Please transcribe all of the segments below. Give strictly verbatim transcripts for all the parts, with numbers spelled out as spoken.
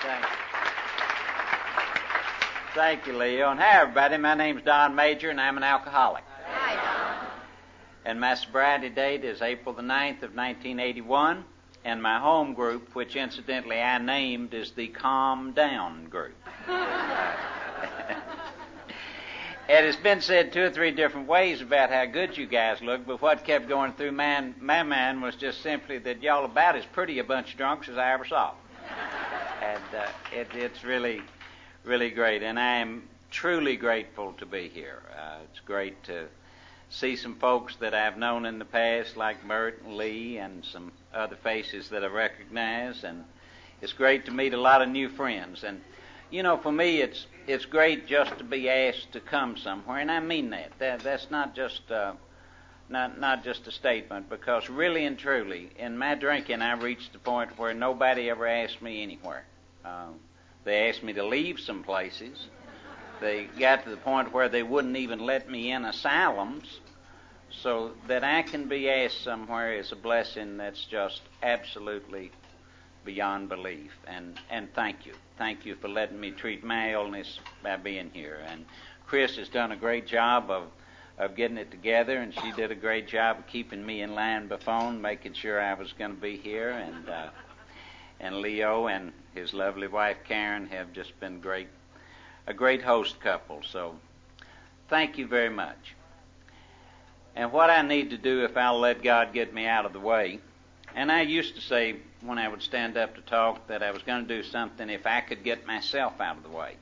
Thank you. Thank you, Leo. And hi, everybody. My name's Don Major, and I'm an alcoholic. Hi, Don. And my sobriety date is April the ninth of nineteen eighty-one. And my home group, which incidentally I named, is the Calm Down Group. It has been said two or three different ways about how good you guys look, but what kept going through my, my mind was just simply that y'all about as pretty a bunch of drunks as I ever saw. And uh, it, it's really, really great. And I am truly grateful to be here. Uh, it's great to see some folks that I've known in the past, like Bert and Lee, and some other faces that I recognize. And it's great to meet a lot of new friends. And you know, for me, it's it's great just to be asked to come somewhere, and I mean that. That that's not just uh, not not just a statement, because really and truly, in my drinking, I reached the point where nobody ever asked me anywhere. Uh, they asked me to leave some places. They got to the point where they wouldn't even let me in asylums. So that I can be asked somewhere is a blessing that's just absolutely beyond belief. And, and thank you. Thank you for letting me treat my illness by being here. And Chris has done a great job of, of getting it together, and she did a great job of keeping me in line by phone, making sure I was going to be here. And uh, and Leo and his lovely wife Karen have just been great, a great host couple. So thank you very much. And what I need to do, if I'll let God get me out of the way, and I used to say when I would stand up to talk that I was going to do something if I could get myself out of the way.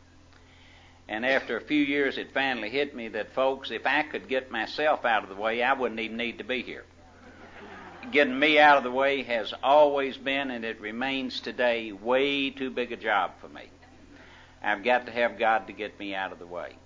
And after a few years it finally hit me that, folks, if I could get myself out of the way, I wouldn't even need to be here. Getting me out of the way has always been, and it remains today, way too big a job for me. I've got to have God to get me out of the way.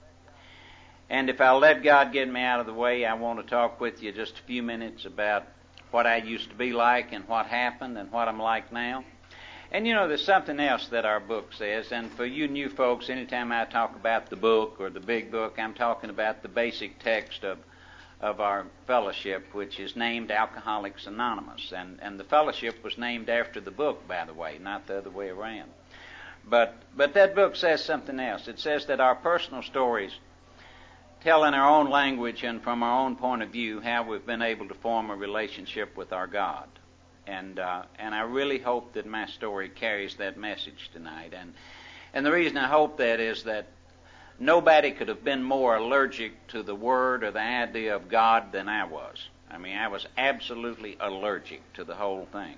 And if I'll let God get me out of the way, I want to talk with you just a few minutes about what I used to be like and what happened and what I'm like now. And you know, there's something else that our book says, and for you new folks, anytime I talk about the book or the big book, I'm talking about the basic text of of our fellowship, which is named Alcoholics Anonymous. And, and the fellowship was named after the book, by the way, not the other way around. But, but that book says something else. It says that our personal stories tell in our own language and from our own point of view how we've been able to form a relationship with our God. And uh, and I really hope that my story carries that message tonight. And and the reason I hope that is that nobody could have been more allergic to the word or the idea of God than I was. I mean, I was absolutely allergic to the whole thing.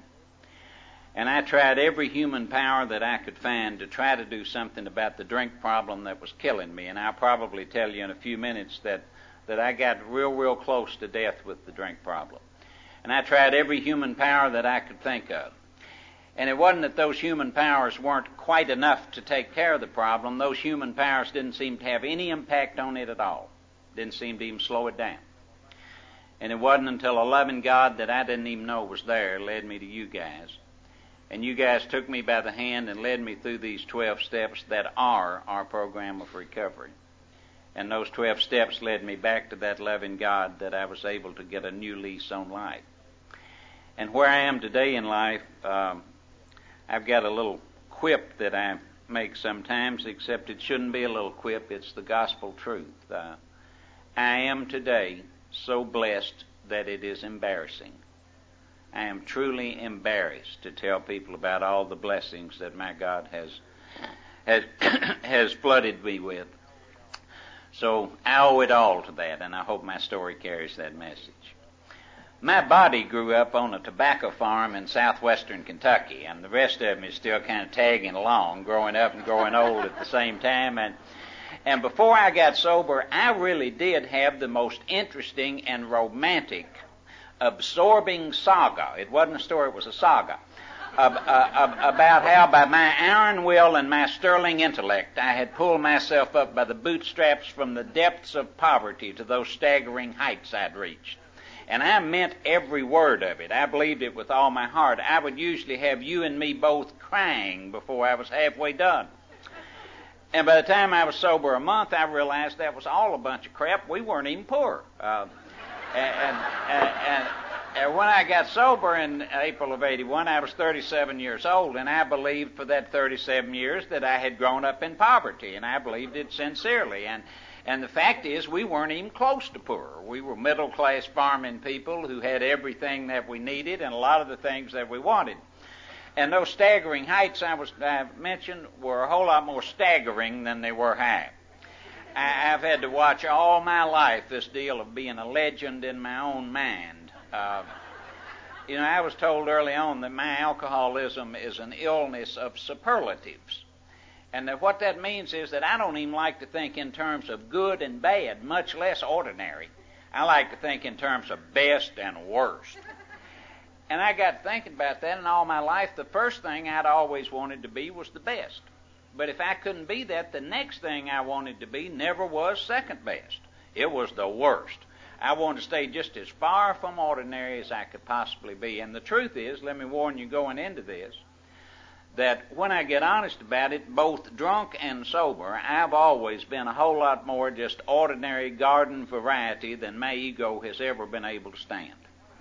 And I tried every human power that I could find to try to do something about the drink problem that was killing me. And I'll probably tell you in a few minutes that, that I got real, real close to death with the drink problem. And I tried every human power that I could think of. And it wasn't that those human powers weren't quite enough to take care of the problem. Those human powers didn't seem to have any impact on it at all. Didn't seem to even slow it down. And it wasn't until a loving God that I didn't even know was there led me to you guys. And you guys took me by the hand and led me through these twelve steps that are our program of recovery. And those twelve steps led me back to that loving God that I was able to get a new lease on life. And where I am today in life, um, I've got a little quip that I make sometimes, except it shouldn't be a little quip. It's the gospel truth. Uh, I am today so blessed that it is embarrassing. I am truly embarrassed to tell people about all the blessings that my God has has has flooded me with. So I owe it all to that, and I hope my story carries that message. My body grew up on a tobacco farm in southwestern Kentucky, and the rest of me is still kind of tagging along, growing up and growing old at the same time. And and before I got sober, I really did have the most interesting and romantic, absorbing saga. It wasn't a story, it was a saga. Uh, uh, about how by my iron will and my sterling intellect I had pulled myself up by the bootstraps from the depths of poverty to those staggering heights I'd reached. And I meant every word of it. I believed it with all my heart. I would usually have you and me both crying before I was halfway done. And by the time I was sober a month, I realized that was all a bunch of crap. We weren't even poor. Uh, and, and, and, And when I got sober in April of eighty-one, I was thirty-seven years old, and I believed for that thirty-seven years that I had grown up in poverty, and I believed it sincerely. And and the fact is, we weren't even close to poor. We were middle-class farming people who had everything that we needed and a lot of the things that we wanted. And those staggering heights I was I mentioned were a whole lot more staggering than they were high. I, I've had to watch all my life this deal of being a legend in my own mind. Uh, you know, I was told early on that my alcoholism is an illness of superlatives. And that what that means is that I don't even like to think in terms of good and bad, much less ordinary. I like to think in terms of best and worst. And I got thinking about that, and all my life, the first thing I'd always wanted to be was the best. But if I couldn't be that, the next thing I wanted to be never was second best. It was the worst. I wanted to stay just as far from ordinary as I could possibly be. And the truth is, let me warn you going into this, that when I get honest about it, both drunk and sober, I've always been a whole lot more just ordinary garden variety than my ego has ever been able to stand.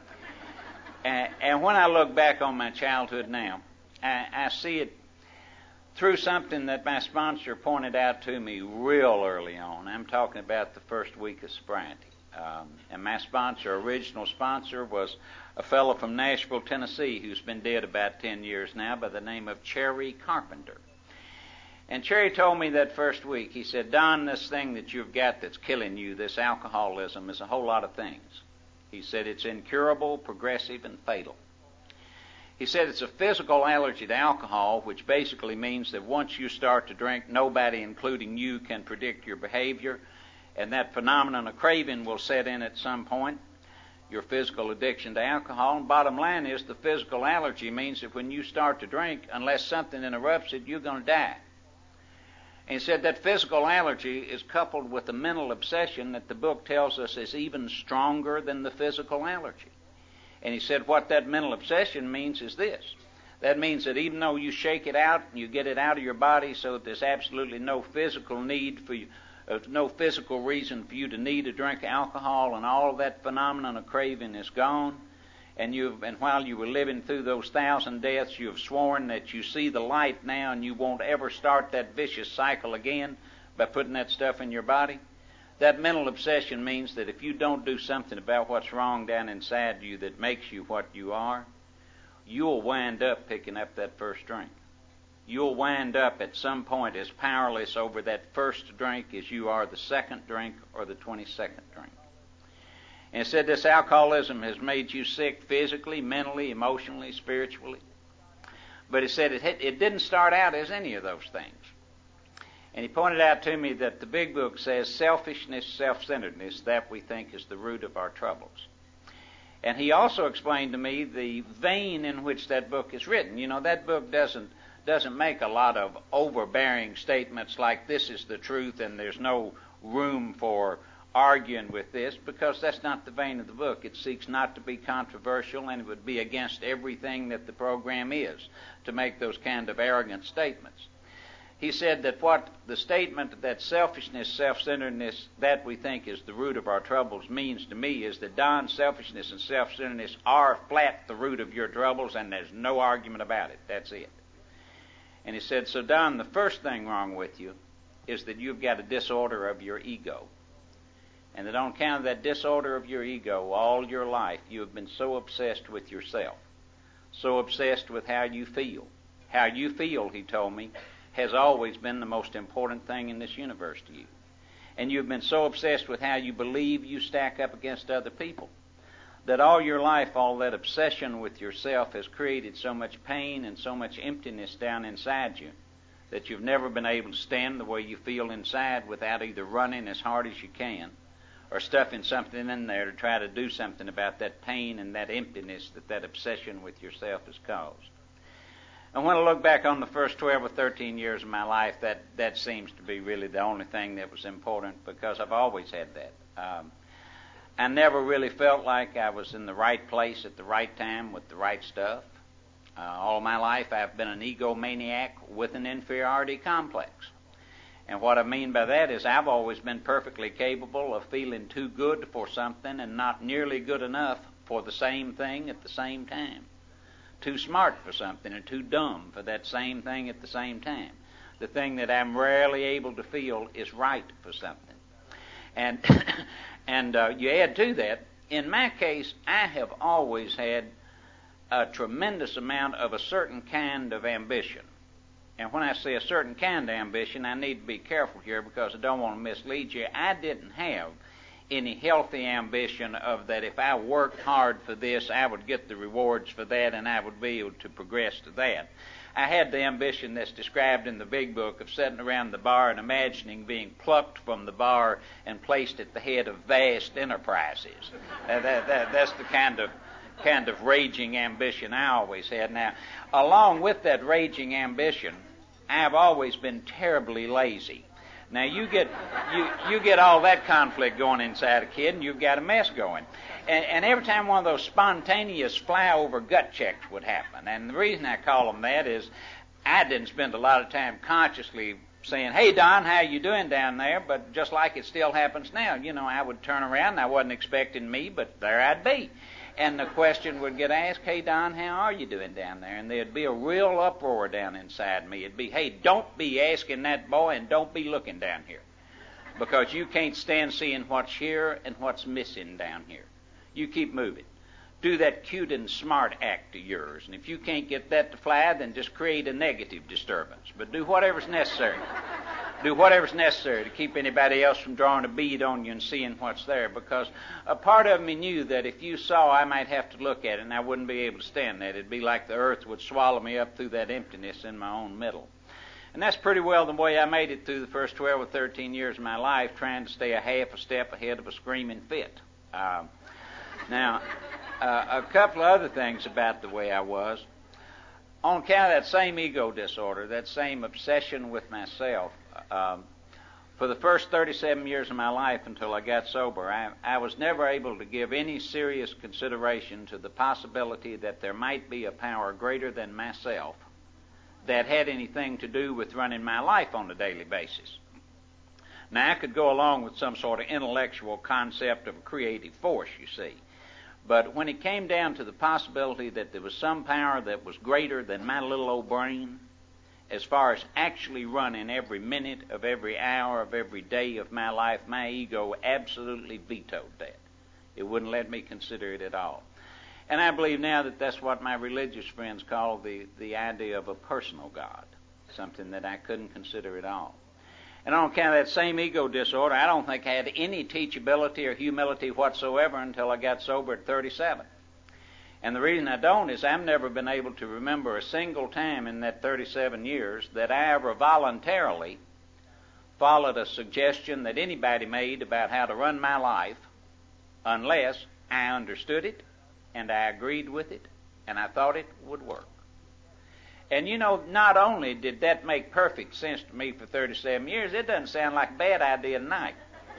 And, and when I look back on my childhood now, I, I see it through something that my sponsor pointed out to me real early on. I'm talking about the first week of sobriety. Um, and my sponsor, original sponsor, was a fellow from Nashville, Tennessee, who's been dead about ten years now, by the name of Cherry Carpenter. And Cherry told me that first week, he said, Don, this thing that you've got that's killing you, this alcoholism, is a whole lot of things. He said it's incurable, progressive, and fatal. He said it's a physical allergy to alcohol, which basically means that once you start to drink, nobody, including you, can predict your behavior. And that phenomenon of craving will set in at some point, your physical addiction to alcohol. And bottom line is the physical allergy means that when you start to drink, unless something interrupts it, you're going to die. And he said that physical allergy is coupled with a mental obsession that the book tells us is even stronger than the physical allergy. And he said what that mental obsession means is this. That means that even though you shake it out and you get it out of your body so that there's absolutely no physical need for you, There's no physical reason for you to need to drink alcohol, and all of that phenomenon of craving is gone. And you've, and while you were living through those thousand deaths, you have sworn that you see the light now and you won't ever start that vicious cycle again by putting that stuff in your body. That mental obsession means that if you don't do something about what's wrong down inside you that makes you what you are, you'll wind up picking up that first drink. You'll wind up at some point as powerless over that first drink as you are the second drink or the twenty-second drink. And it said this alcoholism has made you sick physically, mentally, emotionally, spiritually. But it said it, it didn't start out as any of those things. And he pointed out to me that the big book says selfishness, self-centeredness, that we think is the root of our troubles. And he also explained to me the vein in which that book is written. You know, that book doesn't doesn't make a lot of overbearing statements like this is the truth and there's no room for arguing with this, because that's not the vein of the book. It seeks not to be controversial, and it would be against everything that the program is to make those kind of arrogant statements. He said that what the statement that selfishness, self-centeredness, that we think is the root of our troubles means to me is that, Don, selfishness and self-centeredness are flat the root of your troubles, and there's no argument about it. That's it. And he said, so Don, the first thing wrong with you is that you've got a disorder of your ego. And that on account of that disorder of your ego, all your life you have been so obsessed with yourself, so obsessed with how you feel. How you feel, he told me, has always been the most important thing in this universe to you. And you've been so obsessed with how you believe you stack up against other people that all your life, all that obsession with yourself has created so much pain and so much emptiness down inside you that you've never been able to stand the way you feel inside without either running as hard as you can or stuffing something in there to try to do something about that pain and that emptiness that that obsession with yourself has caused. And when I look back on the first twelve or thirteen years of my life, that, that seems to be really the only thing that was important, because I've always had that. Um, I never really felt like I was in the right place at the right time with the right stuff. Uh, all my life I've been an egomaniac with an inferiority complex. And what I mean by that is I've always been perfectly capable of feeling too good for something and not nearly good enough for the same thing at the same time. Too smart for something and too dumb for that same thing at the same time. The thing that I'm rarely able to feel is right for something. And and uh, you add to that, in my case, I have always had a tremendous amount of a certain kind of ambition. And when I say a certain kind of ambition, I need to be careful here because I don't want to mislead you. I didn't have any healthy ambition of that if I worked hard for this, I would get the rewards for that and I would be able to progress to that. I had the ambition that's described in the big book of sitting around the bar and imagining being plucked from the bar and placed at the head of vast enterprises. uh, that, that, that's the kind of kind of raging ambition I always had. Now, along with that raging ambition, I've always been terribly lazy. Now you get you you get all that conflict going inside a kid, and you've got a mess going. And, and every time one of those spontaneous fly-over gut checks would happen, and the reason I call them that is I didn't spend a lot of time consciously saying, "Hey Don, how you doing down there?" But just like it still happens now, you know, I would turn around, and I wasn't expecting me, but there I'd be. And the question would get asked, "Hey, Don, how are you doing down there?" And there'd be a real uproar down inside me. It'd be, "Hey, don't be asking that boy and don't be looking down here because you can't stand seeing what's here and what's missing down here. You keep moving. Do that cute and smart act of yours. And if you can't get that to fly, then just create a negative disturbance. But do whatever's necessary. Do whatever's necessary to keep anybody else from drawing a bead on you and seeing what's there, because a part of me knew that if you saw, I might have to look at it and I wouldn't be able to stand that. It'd be like the earth would swallow me up through that emptiness in my own middle." And that's pretty well the way I made it through the first twelve or thirteen years of my life, trying to stay a half a step ahead of a screaming fit. Uh, now, uh, a couple of other things about the way I was. On account of that same ego disorder, that same obsession with myself, um, for the first thirty-seven years of my life until I got sober, I, I was never able to give any serious consideration to the possibility that there might be a power greater than myself that had anything to do with running my life on a daily basis. Now, I could go along with some sort of intellectual concept of a creative force, you see. But when it came down to the possibility that there was some power that was greater than my little old brain, as far as actually running every minute of every hour of every day of my life, my ego absolutely vetoed that. It wouldn't let me consider it at all. And I believe now that that's what my religious friends call the, the idea of a personal God, something that I couldn't consider at all. And on account of that same ego disorder, I don't think I had any teachability or humility whatsoever until I got sober at thirty-seven. And the reason I don't is I've never been able to remember a single time in that thirty-seven years that I ever voluntarily followed a suggestion that anybody made about how to run my life unless I understood it and I agreed with it and I thought it would work. And you know, not only did that make perfect sense to me for thirty-seven years, it doesn't sound like a bad idea tonight.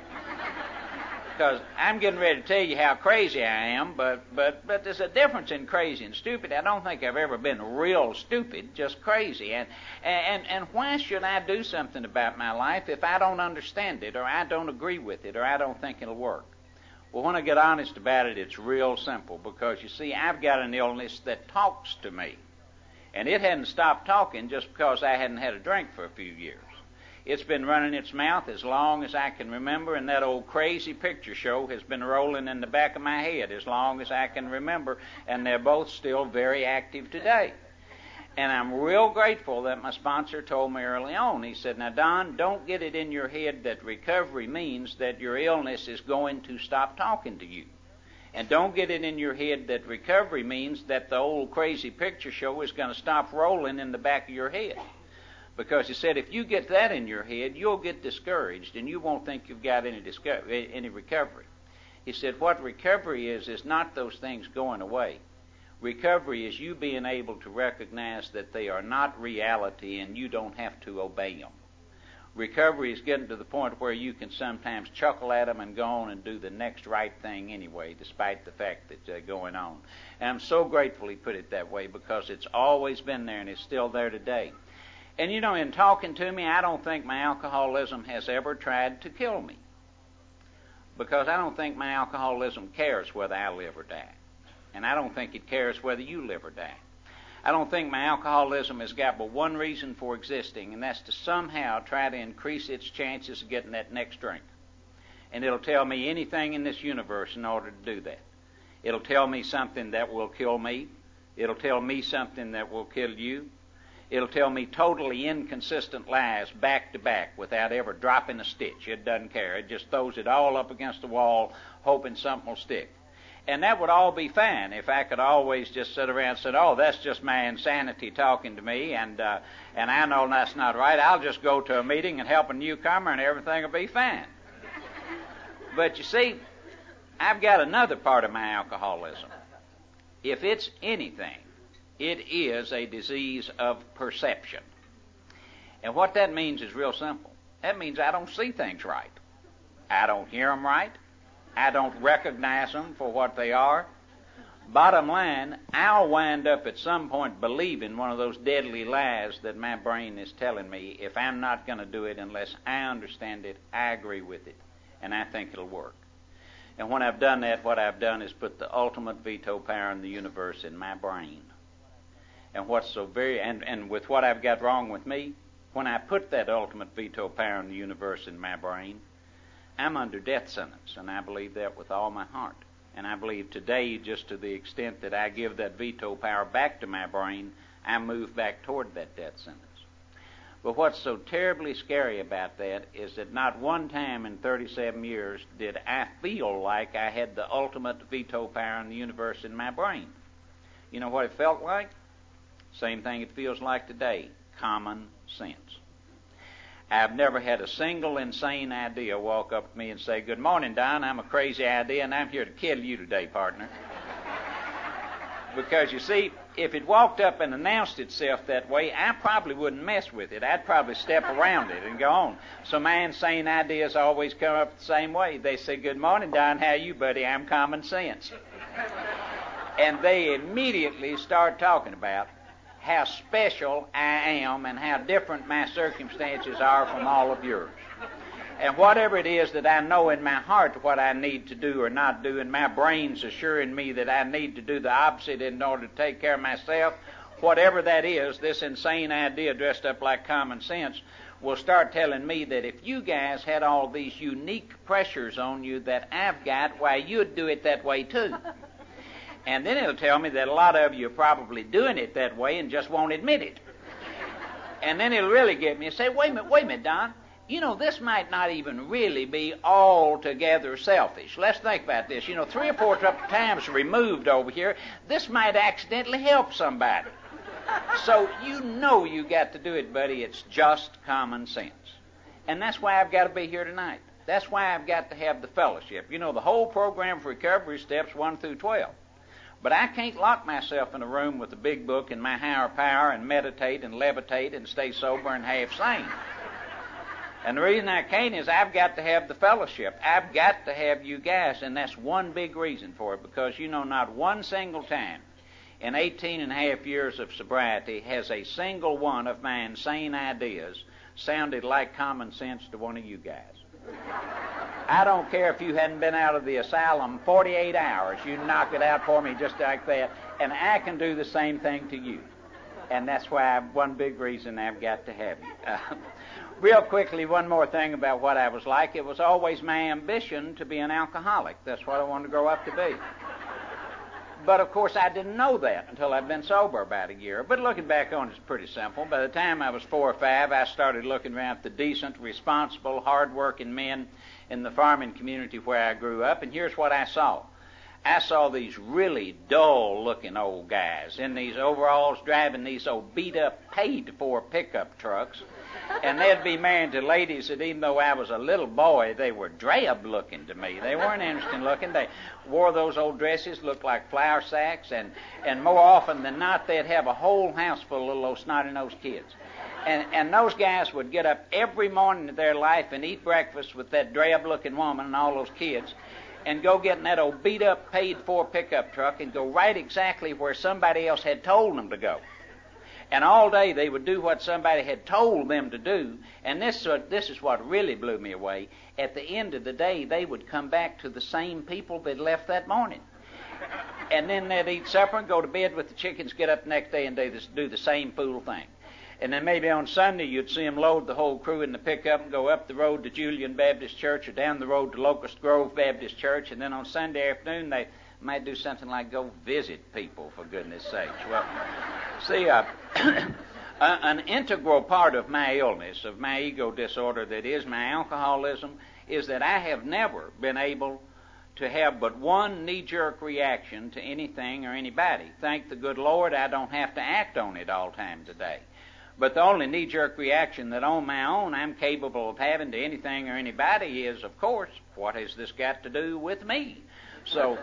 Because I'm getting ready to tell you how crazy I am, but, but, but there's a difference in crazy and stupid. I don't think I've ever been real stupid, just crazy. And, and, and why should I do something about my life if I don't understand it, or I don't agree with it, or I don't think it'll work? Well, when I get honest about it, it's real simple, because you see, I've got an illness that talks to me. And it hadn't stopped talking just because I hadn't had a drink for a few years. It's been running its mouth as long as I can remember, and that old crazy picture show has been rolling in the back of my head as long as I can remember, and they're both still very active today. And I'm real grateful that my sponsor told me early on. He said, "Now, Don, don't get it in your head that recovery means that your illness is going to stop talking to you. And don't get it in your head that recovery means that the old crazy picture show is going to stop rolling in the back of your head. Because he said, if you get that in your head, you'll get discouraged and you won't think you've got any disco- any recovery." He said, what recovery is, is not those things going away. Recovery is you being able to recognize that they are not reality and you don't have to obey them. Recovery is getting to the point where you can sometimes chuckle at them and go on and do the next right thing anyway, despite the fact that they're going on. And I'm so grateful he put it that way, because it's always been there and it's still there today. And you know, in talking to me, I don't think my alcoholism has ever tried to kill me, because I don't think my alcoholism cares whether I live or die. And I don't think it cares whether you live or die. I don't think my alcoholism has got but one reason for existing, and that's to somehow try to increase its chances of getting that next drink. And it'll tell me anything in this universe in order to do that. It'll tell me something that will kill me. It'll tell me something that will kill you. It'll tell me totally inconsistent lies back to back without ever dropping a stitch. It doesn't care. It just throws it all up against the wall, hoping something will stick. And that would all be fine if I could always just sit around and say, oh, that's just my insanity talking to me, and uh, and I know that's not right. I'll just go to a meeting and help a newcomer, and everything will be fine. But you see, I've got another part of my alcoholism. If it's anything, it is a disease of perception. And what that means is real simple. That means I don't see things right. I don't hear them right. I don't recognize them for what they are. Bottom line, I'll wind up at some point believing one of those deadly lies that my brain is telling me if I'm not going to do it unless I understand it, I agree with it, and I think it'll work. And when I've done that, what I've done is put the ultimate veto power in the universe in my brain. And what's so very, and, and with what I've got wrong with me, when I put that ultimate veto power in the universe in my brain, I'm under death sentence, and I believe that with all my heart. And I believe today, just to the extent that I give that veto power back to my brain, I move back toward that death sentence. But what's so terribly scary about that is that not one time in thirty-seven years did I feel like I had the ultimate veto power in the universe in my brain. You know what it felt like? Same thing it feels like today, common sense. I've never had a single insane idea walk up to me and say, good morning, Don, I'm a crazy idea, and I'm here to kill you today, partner. Because, you see, if it walked up and announced itself that way, I probably wouldn't mess with it. I'd probably step around it and go on. So my insane ideas always come up the same way. They say, good morning, Don, how you, buddy? I'm common sense. And they immediately start talking about how special I am and how different my circumstances are from all of yours. And whatever it is that I know in my heart what I need to do or not do, and my brain's assuring me that I need to do the opposite in order to take care of myself, whatever that is, this insane idea dressed up like common sense will start telling me that if you guys had all these unique pressures on you that I've got, why, you'd do it that way too. And then it'll tell me that a lot of you are probably doing it that way and just won't admit it. And then it'll really get me and say, wait a minute, wait a minute, Don. You know, this might not even really be altogether selfish. Let's think about this. You know, three or four times removed over here, this might accidentally help somebody. So you know you got to do it, buddy. It's just common sense. And that's why I've got to be here tonight. That's why I've got to have the fellowship. You know, the whole program for recovery, steps one through twelve. But I can't lock myself in a room with a big book and my higher power and meditate and levitate and stay sober and half sane. And the reason I can't is I've got to have the fellowship. I've got to have you guys, and that's one big reason for it, because you know not one single time in eighteen and a half years of sobriety has a single one of my insane ideas sounded like common sense to one of you guys. I don't care if you hadn't been out of the asylum forty-eight hours. You knock it out for me just like that, and I can do the same thing to you. And that's why I've, one big reason I've got to have you. Uh, real quickly, one more thing about what I was like. It was always my ambition to be an alcoholic. That's what I wanted to grow up to be. But, of course, I didn't know that until I'd been sober about a year. But looking back on it, it's pretty simple. By the time I was four or five, I started looking around at the decent, responsible, hard-working men in the farming community where I grew up, and here's what I saw. I saw these really dull-looking old guys in these overalls driving these old beat-up, paid-for pickup trucks, and they'd be married to ladies that even though I was a little boy, they were drab-looking to me. They weren't interesting-looking. They wore those old dresses, looked like flour sacks, and, and more often than not, they'd have a whole house full of little old snotty-nosed kids. And, and those guys would get up every morning of their life and eat breakfast with that drab-looking woman and all those kids, and go get in that old beat-up, paid-for pickup truck and go right exactly where somebody else had told them to go. And all day they would do what somebody had told them to do, and this, uh, this is what really blew me away. At the end of the day, they would come back to the same people they'd left that morning. And then they'd eat supper and go to bed with the chickens, get up the next day and do, this, do the same fool thing. And then maybe on Sunday you'd see them load the whole crew in the pickup and go up the road to Julian Baptist Church or down the road to Locust Grove Baptist Church. And then on Sunday afternoon they might do something like go visit people, for goodness sakes. Well, see, uh, an integral part of my illness, of my ego disorder that is my alcoholism, is that I have never been able to have but one knee-jerk reaction to anything or anybody. Thank the good Lord I don't have to act on it all the time today. But the only knee-jerk reaction that on my own I'm capable of having to anything or anybody is, of course, what has this got to do with me? So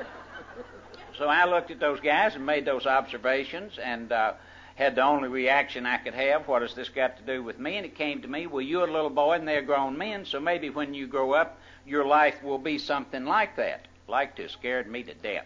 so I looked at those guys and made those observations and uh, had the only reaction I could have, what has this got to do with me? And it came to me, well, you're a little boy and they're grown men, so maybe when you grow up, your life will be something like that. Like to scared me to death.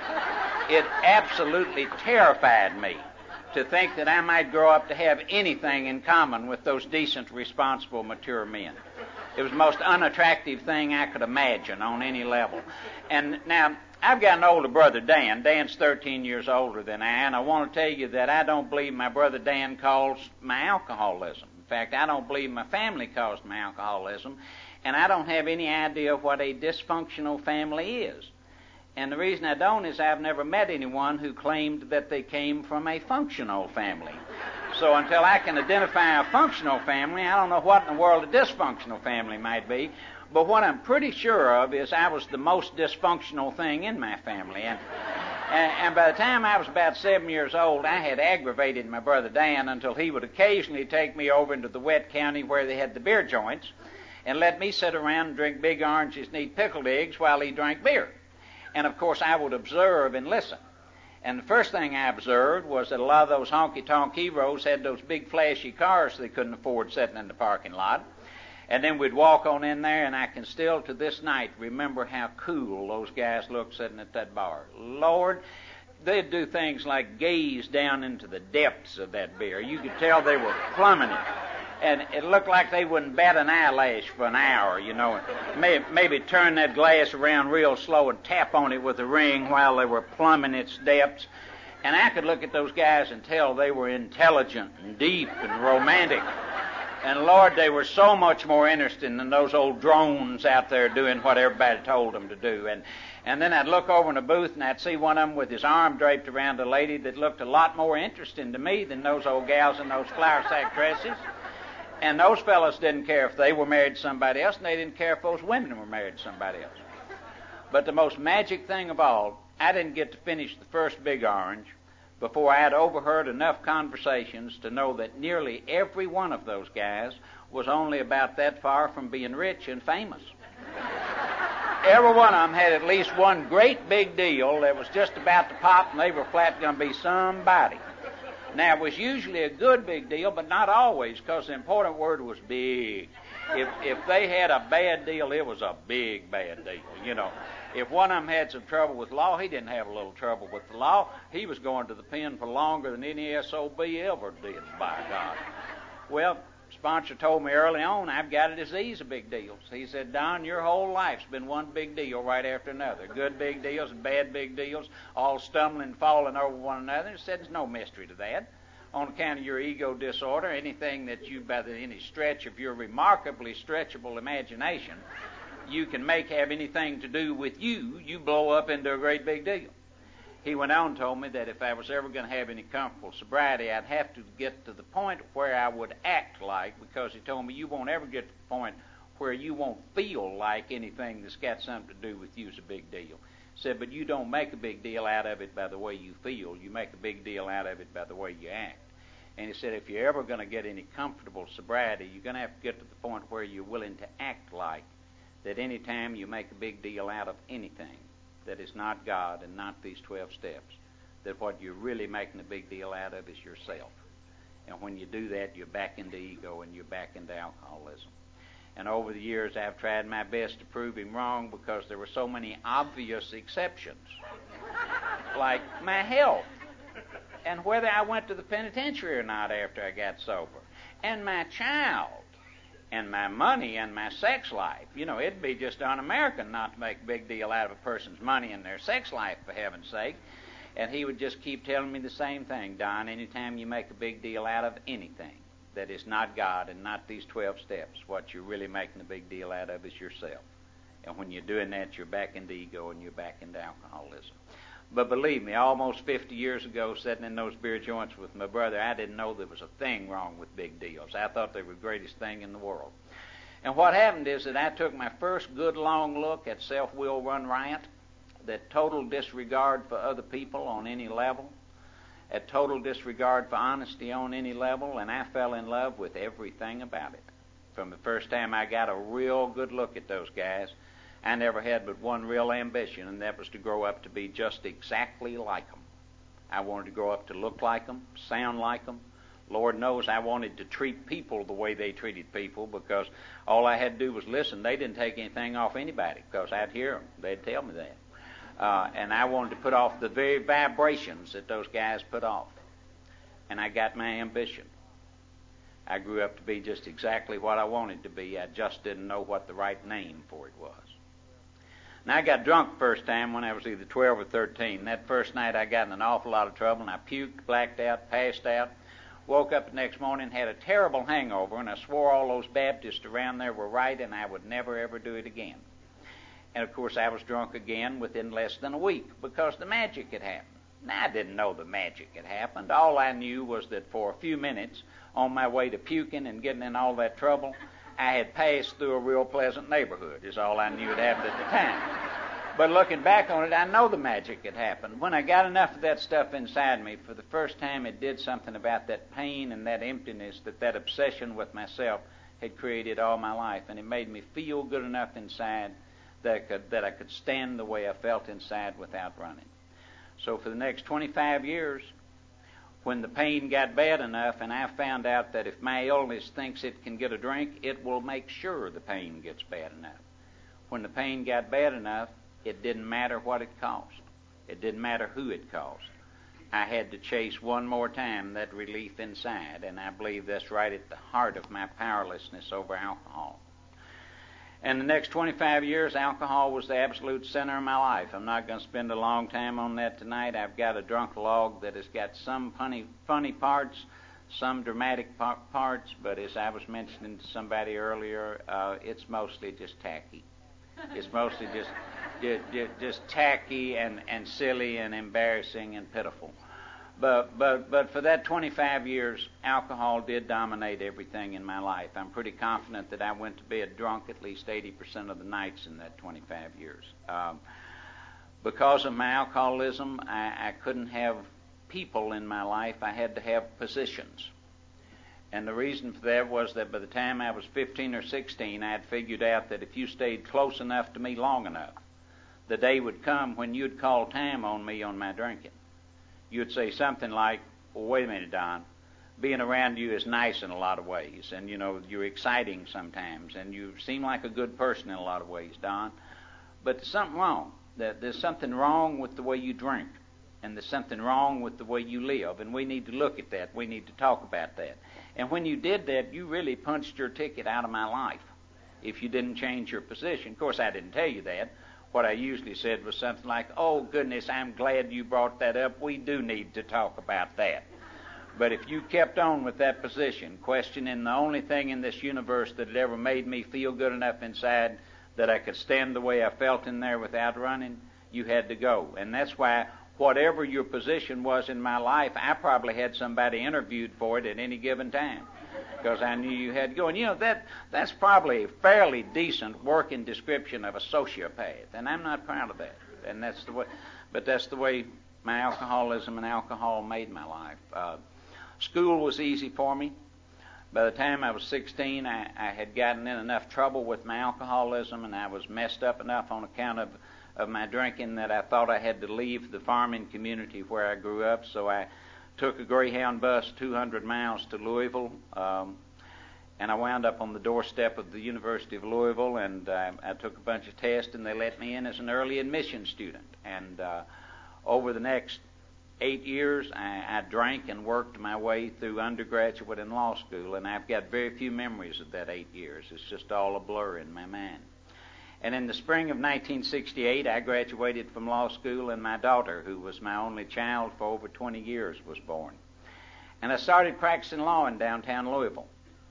It absolutely terrified me to think that I might grow up to have anything in common with those decent, responsible, mature men. It was the most unattractive thing I could imagine on any level. And now, I've got an older brother, Dan. Dan's thirteen years older than I, and I want to tell you that I don't believe my brother Dan caused my alcoholism. In fact, I don't believe my family caused my alcoholism, and I don't have any idea what a dysfunctional family is. And the reason I don't is I've never met anyone who claimed that they came from a functional family. So until I can identify a functional family, I don't know what in the world a dysfunctional family might be. But what I'm pretty sure of is I was the most dysfunctional thing in my family. And, and, and by the time I was about seven years old, I had aggravated my brother Dan until he would occasionally take me over into the wet county where they had the beer joints and let me sit around and drink big oranges and eat pickled eggs while he drank beer. And, of course, I would observe and listen. And the first thing I observed was that a lot of those honky-tonk heroes had those big flashy cars they couldn't afford sitting in the parking lot. And then we'd walk on in there, and I can still to this night remember how cool those guys looked sitting at that bar. Lord, they'd do things like gaze down into the depths of that beer. You could tell they were plumbing it. And it looked like they wouldn't bat an eyelash for an hour, you know. Maybe, maybe turn that glass around real slow and tap on it with a ring while they were plumbing its depths. And I could look at those guys and tell they were intelligent and deep and romantic. And, Lord, they were so much more interesting than those old drones out there doing what everybody told them to do. And and then I'd look over in the booth and I'd see one of them with his arm draped around a lady that looked a lot more interesting to me than those old gals in those flower sack dresses. And those fellas didn't care if they were married to somebody else, and they didn't care if those women were married to somebody else. But the most magic thing of all, I didn't get to finish the first big orange before I had overheard enough conversations to know that nearly every one of those guys was only about that far from being rich and famous. Every one of them had at least one great big deal that was just about to pop, and they were flat going to be somebody. Now, it was usually a good big deal, but not always, because the important word was big. If if they had a bad deal, it was a big bad deal, you know. If one of them had some trouble with law, he didn't have a little trouble with the law. He was going to the pen for longer than any S O B ever did, by God. Well, sponsor told me early on, I've got a disease of big deals. He said, Don, your whole life's been one big deal right after another. Good big deals and bad big deals, all stumbling and falling over one another. He said, there's no mystery to that. On account of your ego disorder, anything that you, by the, any stretch of your remarkably stretchable imagination, you can make have anything to do with you, you blow up into a great big deal. He went on and told me that if I was ever going to have any comfortable sobriety, I'd have to get to the point where I would act like, because he told me you won't ever get to the point where you won't feel like anything that's got something to do with you is a big deal. He said, but you don't make a big deal out of it by the way you feel. You make a big deal out of it by the way you act. And he said, if you're ever going to get any comfortable sobriety, you're going to have to get to the point where you're willing to act like that any time you make a big deal out of anything that is not God and not these twelve steps, that what you're really making a big deal out of is yourself. And when you do that, you're back into ego and you're back into alcoholism. And over the years, I've tried my best to prove him wrong because there were so many obvious exceptions, like my health, and whether I went to the penitentiary or not after I got sober, and my child, and my money and my sex life. You know, it'd be just un-American not to make a big deal out of a person's money and their sex life, for heaven's sake. And he would just keep telling me the same thing, Don, anytime you make a big deal out of anything that is not God and not these twelve steps, what you're really making a big deal out of is yourself. And when you're doing that, you're back into ego and you're back into alcoholism. But believe me, almost fifty years ago, sitting in those beer joints with my brother, I didn't know there was a thing wrong with big deals. I thought they were the greatest thing in the world. And what happened is that I took my first good long look at self-will run riot, that total disregard for other people on any level, at total disregard for honesty on any level, and I fell in love with everything about it. From the first time I got a real good look at those guys, I never had but one real ambition, and that was to grow up to be just exactly like them. I wanted to grow up to look like them, sound like them. Lord knows I wanted to treat people the way they treated people, because all I had to do was listen. They didn't take anything off anybody, because I'd hear them. They'd tell me that. Uh, and I wanted to put off the very vibrations that those guys put off. And I got my ambition. I grew up to be just exactly what I wanted to be. I just didn't know what the right name for it was. Now, I got drunk first time when I was either twelve or thirteen. That first night I got in an awful lot of trouble, and I puked, blacked out, passed out. Woke up the next morning, had a terrible hangover, and I swore all those Baptists around there were right, and I would never, ever do it again. And, of course, I was drunk again within less than a week because the magic had happened. Now, I didn't know the magic had happened. All I knew was that for a few minutes, on my way to puking and getting in all that trouble, I had passed through a real pleasant neighborhood, is all I knew had happened at the time. But looking back on it, I know the magic had happened. When I got enough of that stuff inside me, for the first time it did something about that pain and that emptiness that that obsession with myself had created all my life. And it made me feel good enough inside that I could, that I could stand the way I felt inside without running. So for the next twenty-five years, when the pain got bad enough and I found out that if my illness thinks it can get a drink, it will make sure the pain gets bad enough. When the pain got bad enough, it didn't matter what it cost. It didn't matter who it cost. I had to chase one more time that relief inside, and I believe that's right at the heart of my powerlessness over alcohol. And the next twenty-five years, alcohol was the absolute center of my life. I'm not going to spend a long time on that tonight. I've got a drunk log that has got some funny, funny parts, some dramatic par- parts, but as I was mentioning to somebody earlier, uh, it's mostly just tacky. It's mostly just, just, just tacky and, and silly and embarrassing and pitiful. But but but for that twenty-five years, alcohol did dominate everything in my life. I'm pretty confident that I went to bed drunk at least eighty percent of the nights in that twenty-five years. Um, because of my alcoholism, I, I couldn't have people in my life. I had to have positions. And the reason for that was that by the time I was fifteen or sixteen, I had figured out that if you stayed close enough to me long enough, the day would come when you'd call time on me on my drinking. You'd say something like, well, wait a minute, Don. Being around you is nice in a lot of ways, and, you know, you're exciting sometimes, and you seem like a good person in a lot of ways, Don. But there's something wrong. There's something wrong with the way you drink, and there's something wrong with the way you live, and we need to look at that. We need to talk about that. And when you did that, you really punched your ticket out of my life if you didn't change your position. Of course, I didn't tell you that. What I usually said was something like, oh, goodness, I'm glad you brought that up. We do need to talk about that. But if you kept on with that position, questioning the only thing in this universe that had ever made me feel good enough inside that I could stand the way I felt in there without running, you had to go. And that's why whatever your position was in my life, I probably had somebody interviewed for it at any given time, because I knew you had to go. And, you know, that that's probably a fairly decent working description of a sociopath, and I'm not proud of that. And that's the way, but that's the way my alcoholism and alcohol made my life. Uh, school was easy for me. By the time I was sixteen, I, I had gotten in enough trouble with my alcoholism, and I was messed up enough on account of, of my drinking that I thought I had to leave the farming community where I grew up, so I took a Greyhound bus two hundred miles to Louisville, um, and I wound up on the doorstep of the University of Louisville, and uh, I took a bunch of tests, and they let me in as an early admission student. And uh, over the next eight years, I, I drank and worked my way through undergraduate and law school, and I've got very few memories of that eight years. It's just all a blur in my mind. And in the spring of nineteen sixty-eight, I graduated from law school, and my daughter, who was my only child for over twenty years, was born. And I started practicing law in downtown Louisville.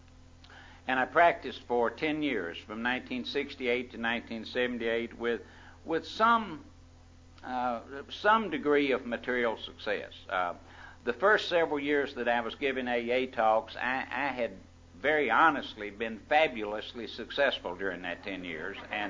And I practiced for ten years, from nineteen sixty-eight to nineteen seventy-eight, with with some uh, some degree of material success. Uh, the first several years that I was giving A A talks, I, I had very honestly been fabulously successful during that ten years. And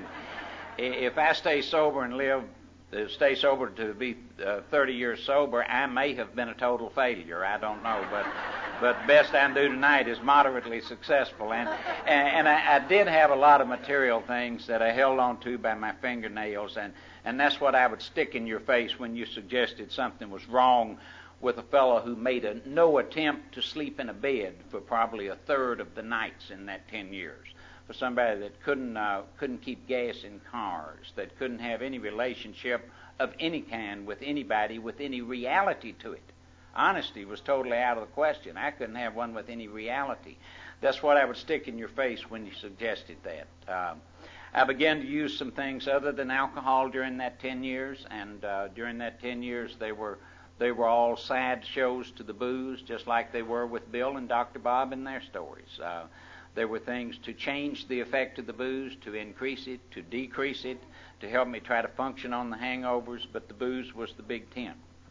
if I stay sober and live, uh, stay sober to be uh, thirty years sober, I may have been a total failure. I don't know, but but best I can do tonight is moderately successful. And and, and I, I did have a lot of material things that I held on to by my fingernails, and, and that's what I would stick in your face when you suggested something was wrong with a fellow who made a, no attempt to sleep in a bed for probably a third of the nights in that ten years. For somebody that couldn't uh, couldn't keep gas in cars, that couldn't have any relationship of any kind with anybody with any reality to it. Honesty was totally out of the question. I couldn't have one with any reality. That's what I would stick in your face when you suggested that. Uh, I began to use some things other than alcohol during that ten years, and uh, during that ten years they were They were all sad shows to the booze, just like they were with Bill and Doctor Bob in their stories. Uh, there were things to change the effect of the booze, to increase it, to decrease it, to help me try to function on the hangovers, but the booze was the big ten.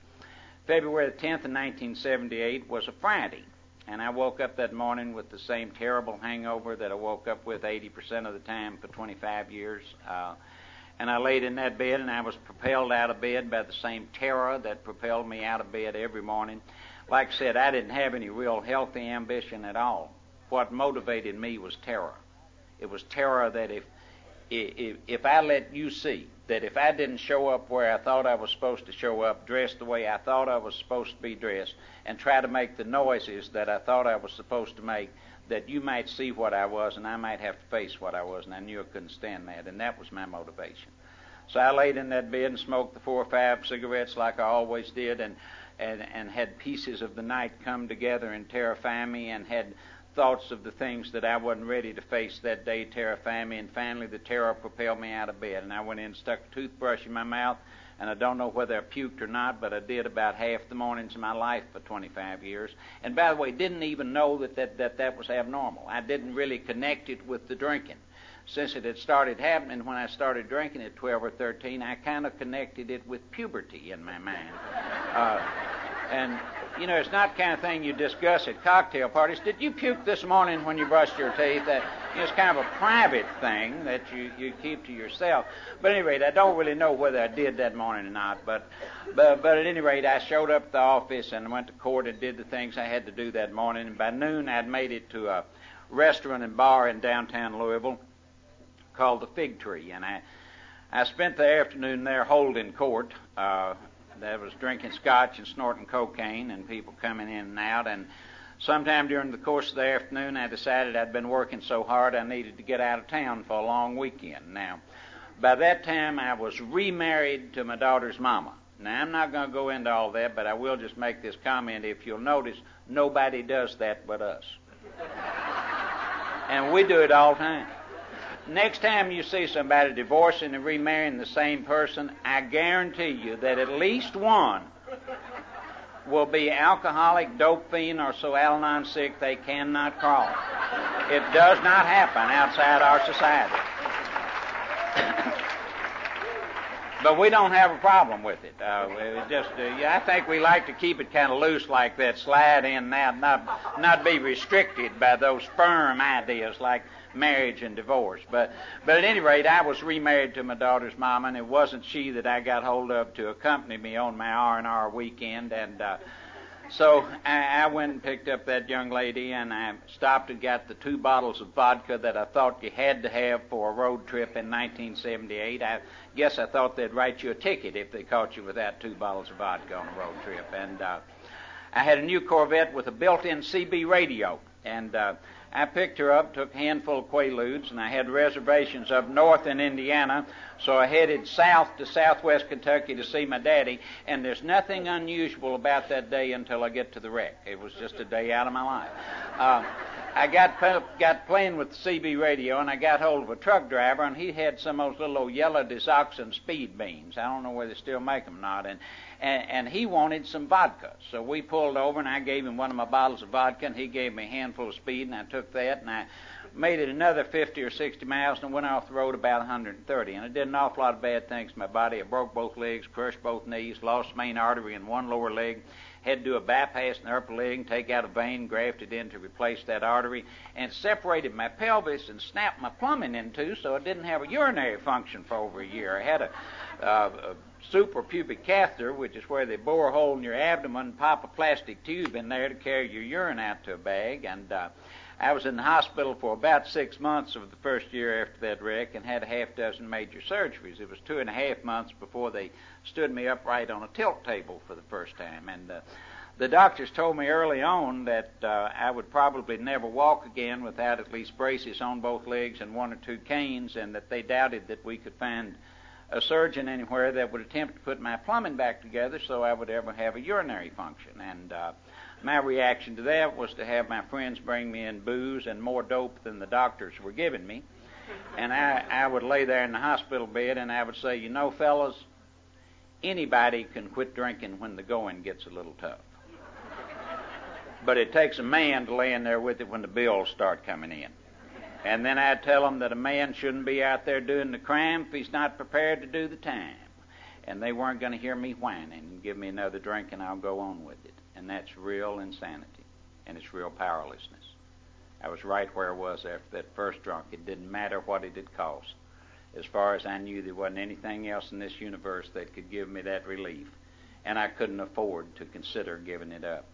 February the tenth of nineteen seventy-eight was a Friday, and I woke up that morning with the same terrible hangover that I woke up with eighty percent of the time for twenty-five years. Uh, And I laid in that bed, and I was propelled out of bed by the same terror that propelled me out of bed every morning. Like I said, I didn't have any real healthy ambition at all. What motivated me was terror. It was terror that if if, if I let you see that if I didn't show up where I thought I was supposed to show up, dressed the way I thought I was supposed to be dressed, and try to make the noises that I thought I was supposed to make, that you might see what I was and I might have to face what I was, and I knew I couldn't stand that, and that was my motivation. So I laid in that bed and smoked the four or five cigarettes like I always did, and and, and had pieces of the night come together and terrify me, and had thoughts of the things that I wasn't ready to face that day terrify me, and finally the terror propelled me out of bed, and I went in and stuck a toothbrush in my mouth, and I don't know whether I puked or not, but I did about half the mornings of my life for twenty-five years. And by the way, didn't even know that that, that, that was abnormal. I didn't really connect it with the drinking. Since it had started happening when I started drinking at twelve or thirteen, I kind of connected it with puberty in my mind. Uh, and, you know, it's not the kind of thing you discuss at cocktail parties. Did you puke this morning when you brushed your teeth? That, you know, it's kind of a private thing that you, you keep to yourself. But at any rate, I don't really know whether I did that morning or not. But, but, but at any rate, I showed up at the office and went to court and did the things I had to do that morning. And by noon, I'd made it to a restaurant and bar in downtown Louisville called the Fig Tree. And I, I spent the afternoon there holding court. Uh, That was drinking scotch and snorting cocaine and people coming in and out. And sometime during the course of the afternoon, I decided I'd been working so hard I needed to get out of town for a long weekend. Now, by that time, I was remarried to my daughter's mama. Now, I'm not going to go into all that, but I will just make this comment. If you'll notice, nobody does that but us. And we do it all the time. Next time you see somebody divorcing and remarrying the same person, I guarantee you that at least one will be alcoholic, dope fiend, or so Al-Anon sick they cannot crawl. It does not happen outside our society. But we don't have a problem with it. Uh, it just, uh, yeah, I think we like to keep it kind of loose like that, slide in and out, not, not be restricted by those firm ideas like marriage and divorce. But, but at any rate, I was remarried to my daughter's mama, and it wasn't she that I got hold of to accompany me on my R and R weekend. And uh, so I, I went and picked up that young lady, and I stopped and got the two bottles of vodka that I thought you had to have for a road trip in nineteen seventy-eight. I guess I thought they'd write you a ticket if they caught you without two bottles of vodka on a road trip. And uh, I had a new Corvette with a built-in C B radio. And uh, I picked her up, took a handful of Quaaludes, and I had reservations up north in Indiana, so I headed south to southwest Kentucky to see my daddy, and there's nothing unusual about that day until I get to the wreck. It was just a day out of my life. Uh, I got got playing with the C B radio, and I got hold of a truck driver, and he had some of those little old yellow Desoxin speed beans. I don't know whether they still make them or not, and, and and he wanted some vodka. So we pulled over, and I gave him one of my bottles of vodka, and he gave me a handful of speed, and I took that, and I made it another fifty or sixty miles, and went off the road about one hundred thirty. And I did an awful lot of bad things to my body. I broke both legs, crushed both knees, lost the main artery in one lower leg, had to do a bypass in the upper leg, take out a vein, graft it in to replace that artery, and separated my pelvis and snapped my plumbing in two, so I didn't have a urinary function for over a year. I had a, uh, a suprapubic catheter, which is where they bore a hole in your abdomen, pop a plastic tube in there to carry your urine out to a bag, and uh, I was in the hospital for about six months of the first year after that wreck and had a half dozen major surgeries. It was two and a half months before they stood me upright on a tilt table for the first time. And uh, the doctors told me early on that uh, I would probably never walk again without at least braces on both legs and one or two canes, and that they doubted that we could find a surgeon anywhere that would attempt to put my plumbing back together so I would ever have a urinary function. And uh, my reaction to that was to have my friends bring me in booze and more dope than the doctors were giving me. And I, I would lay there in the hospital bed and I would say, you know, fellas, anybody can quit drinking when the going gets a little tough. But it takes a man to lay in there with it when the bills start coming in. And then I'd tell them that a man shouldn't be out there doing the crime if he's not prepared to do the time. And they weren't going to hear me whining and give me another drink and I'll go on with it. And that's real insanity, and it's real powerlessness. I was right where I was after that first drunk. It didn't matter what it had cost. As far as I knew, there wasn't anything else in this universe that could give me that relief, and I couldn't afford to consider giving it up.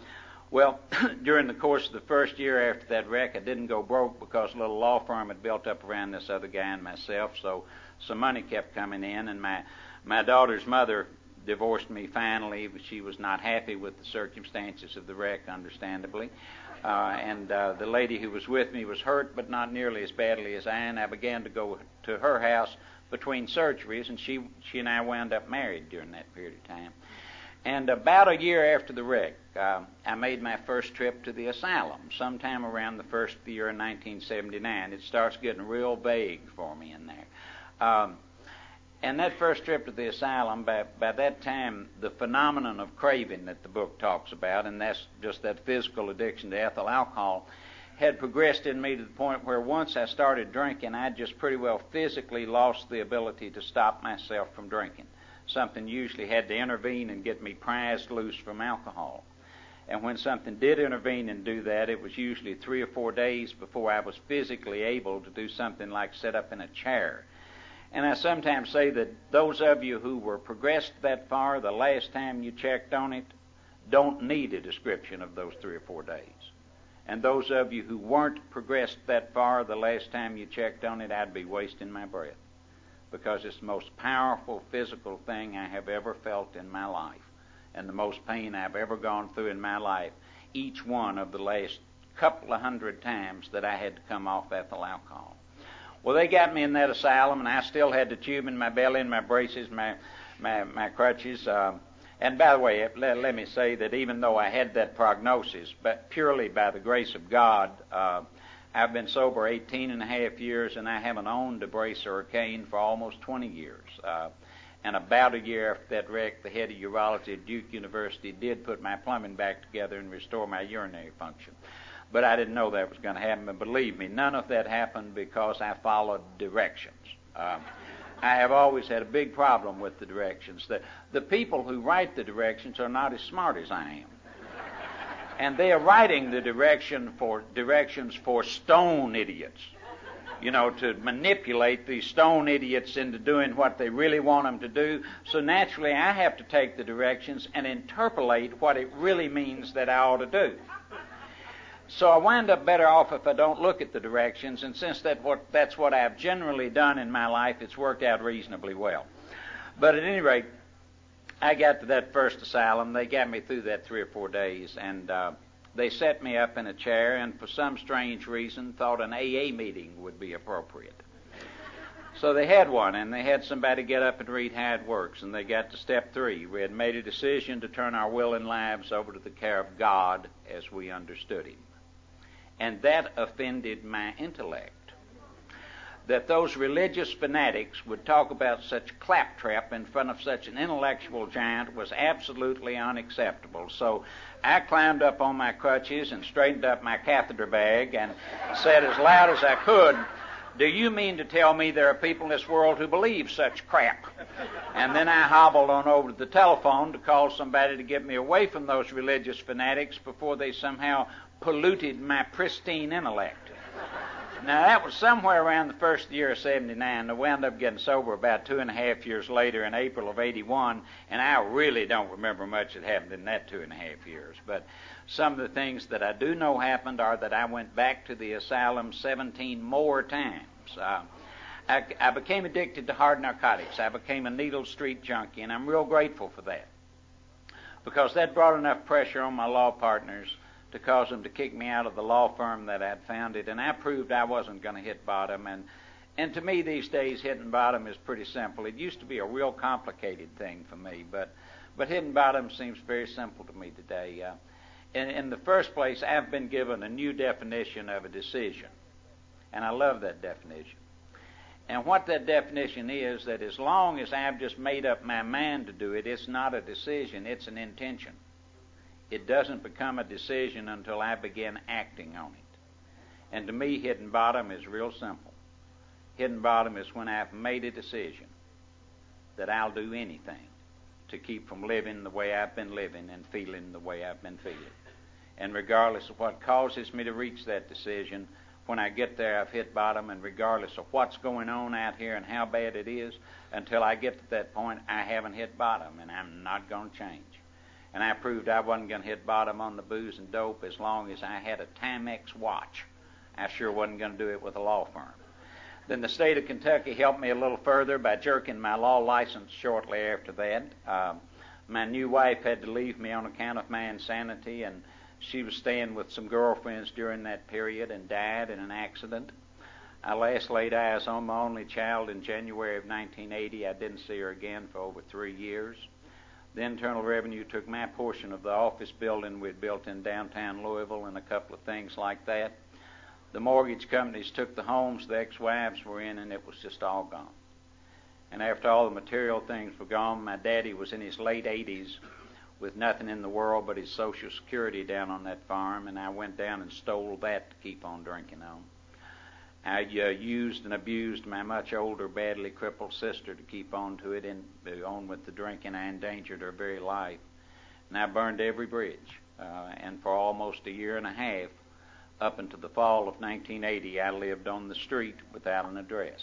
Well, during the course of the first year after that wreck, I didn't go broke because a little law firm had built up around this other guy and myself, so some money kept coming in, and my, my daughter's mother divorced me finally. She was not happy with the circumstances of the wreck, understandably. Uh, and uh, the lady who was with me was hurt, but not nearly as badly as I, and I began to go to her house between surgeries, and she, she and I wound up married during that period of time. And about a year after the wreck, uh, I made my first trip to the asylum, sometime around the first year in nineteen seventy-nine. It starts getting real vague for me in there. Um, And that first trip to the asylum, by, by that time, the phenomenon of craving that the book talks about, and that's just that physical addiction to ethyl alcohol, had progressed in me to the point where once I started drinking, I just pretty well physically lost the ability to stop myself from drinking. Something usually had to intervene and get me prized loose from alcohol. And when something did intervene and do that, it was usually three or four days before I was physically able to do something like sit up in a chair. And I sometimes say that those of you who were progressed that far the last time you checked on it don't need a description of those three or four days. And those of you who weren't progressed that far the last time you checked on it, I'd be wasting my breath, because it's the most powerful physical thing I have ever felt in my life, and the most pain I've ever gone through in my life, each one of the last couple of hundred times that I had to come off ethyl alcohol. Well, they got me in that asylum, and I still had the tube in my belly and my braces, my my, my crutches. Uh, and by the way, let, let me say that even though I had that prognosis, but purely by the grace of God, uh, I've been sober eighteen and a half years, and I haven't owned a brace or a cane for almost twenty years. Uh, and about a year after that wreck, the head of urology at Duke University did put my plumbing back together and restore my urinary function. But I didn't know that was going to happen. And believe me, none of that happened because I followed directions. Um, I have always had a big problem with the directions. The, the people who write the directions are not as smart as I am. And they are writing the direction for directions for stone idiots. You know, to manipulate these stone idiots into doing what they really want them to do. So naturally, I have to take the directions and interpolate what it really means that I ought to do. So I wind up better off if I don't look at the directions, and since that what, that's what I've generally done in my life, it's worked out reasonably well. But at any rate, I got to that first asylum. They got me through that three or four days, and uh, they set me up in a chair and for some strange reason thought an A A meeting would be appropriate. So they had one, and they had somebody get up and read how it works, and they got to step three. We had made a decision to turn our will and lives over to the care of God as we understood Him. And that offended my intellect. That those religious fanatics would talk about such claptrap in front of such an intellectual giant was absolutely unacceptable. So I climbed up on my crutches and straightened up my catheter bag and said as loud as I could, "Do you mean to tell me there are people in this world who believe such crap?" And then I hobbled on over to the telephone to call somebody to get me away from those religious fanatics before they somehow polluted my pristine intellect. Now, that was somewhere around the first year of seventy-nine. I wound up getting sober about two and a half years later in April of eighty-one, and I really don't remember much that happened in that two and a half years. But some of the things that I do know happened are that I went back to the asylum seventeen more times. Uh, I, I became addicted to hard narcotics. I became a Needle Street junkie, and I'm real grateful for that, because that brought enough pressure on my law partners to cause them to kick me out of the law firm that I'd founded, and I proved I wasn't going to hit bottom. And and to me these days, hitting bottom is pretty simple. It used to be a real complicated thing for me, but but hitting bottom seems very simple to me today. Uh, in, in the first place, I've been given a new definition of a decision, and I love that definition. And what that definition is, that as long as I've just made up my mind to do it, it's not a decision, it's an intention. It doesn't become a decision until I begin acting on it. And to me, hitting bottom is real simple. Hitting bottom is when I've made a decision that I'll do anything to keep from living the way I've been living and feeling the way I've been feeling. And regardless of what causes me to reach that decision, when I get there, I've hit bottom, and regardless of what's going on out here and how bad it is, until I get to that point, I haven't hit bottom, and I'm not going to change. And I proved I wasn't going to hit bottom on the booze and dope as long as I had a Timex watch. I sure wasn't going to do it with a law firm. Then the state of Kentucky helped me a little further by jerking my law license shortly after that. Uh, my new wife had to leave me on account of my insanity, and she was staying with some girlfriends during that period and died in an accident. I last laid eyes on my only child in January of nineteen eighty. I didn't see her again for over three years. The Internal Revenue took my portion of the office building we'd built in downtown Louisville and a couple of things like that. The mortgage companies took the homes the ex-wives were in, and it was just all gone. And after all the material things were gone, my daddy was in his late eighties with nothing in the world but his Social Security down on that farm, and I went down and stole that to keep on drinking on. I uh, used and abused my much older, badly crippled sister to keep on to it and uh, on with the drinking. I endangered her very life. And I burned every bridge. Uh, and for almost a year and a half, up until the fall of nineteen eighty, I lived on the street without an address.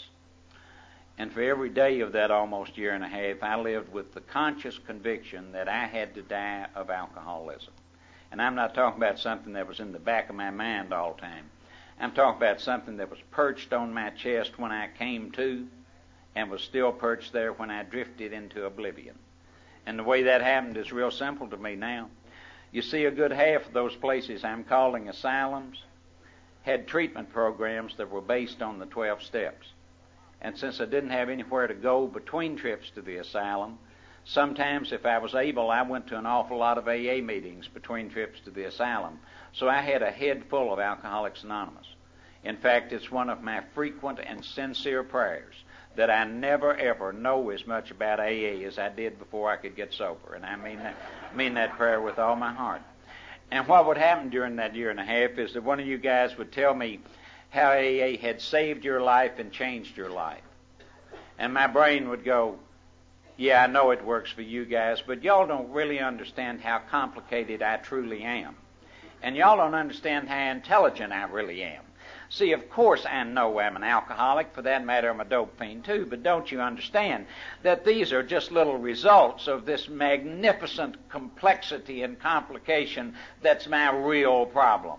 And for every day of that almost year and a half, I lived with the conscious conviction that I had to die of alcoholism. And I'm not talking about something that was in the back of my mind all the time. I'm talking about something that was perched on my chest when I came to and was still perched there when I drifted into oblivion. And the way that happened is real simple to me now. You see, a good half of those places I'm calling asylums had treatment programs that were based on the twelve steps. And since I didn't have anywhere to go between trips to the asylum, sometimes if I was able, I went to an awful lot of A A meetings between trips to the asylum. So I had a head full of Alcoholics Anonymous. In fact, it's one of my frequent and sincere prayers that I never, ever know as much about A A as I did before I could get sober. And I mean that, mean that prayer with all my heart. And what would happen during that year and a half is that one of you guys would tell me how A A had saved your life and changed your life. And my brain would go, yeah, I know it works for you guys, but y'all don't really understand how complicated I truly am. And y'all don't understand how intelligent I really am. See, of course I know I'm an alcoholic. For that matter, I'm a dope fiend too. But don't you understand that these are just little results of this magnificent complexity and complication that's my real problem?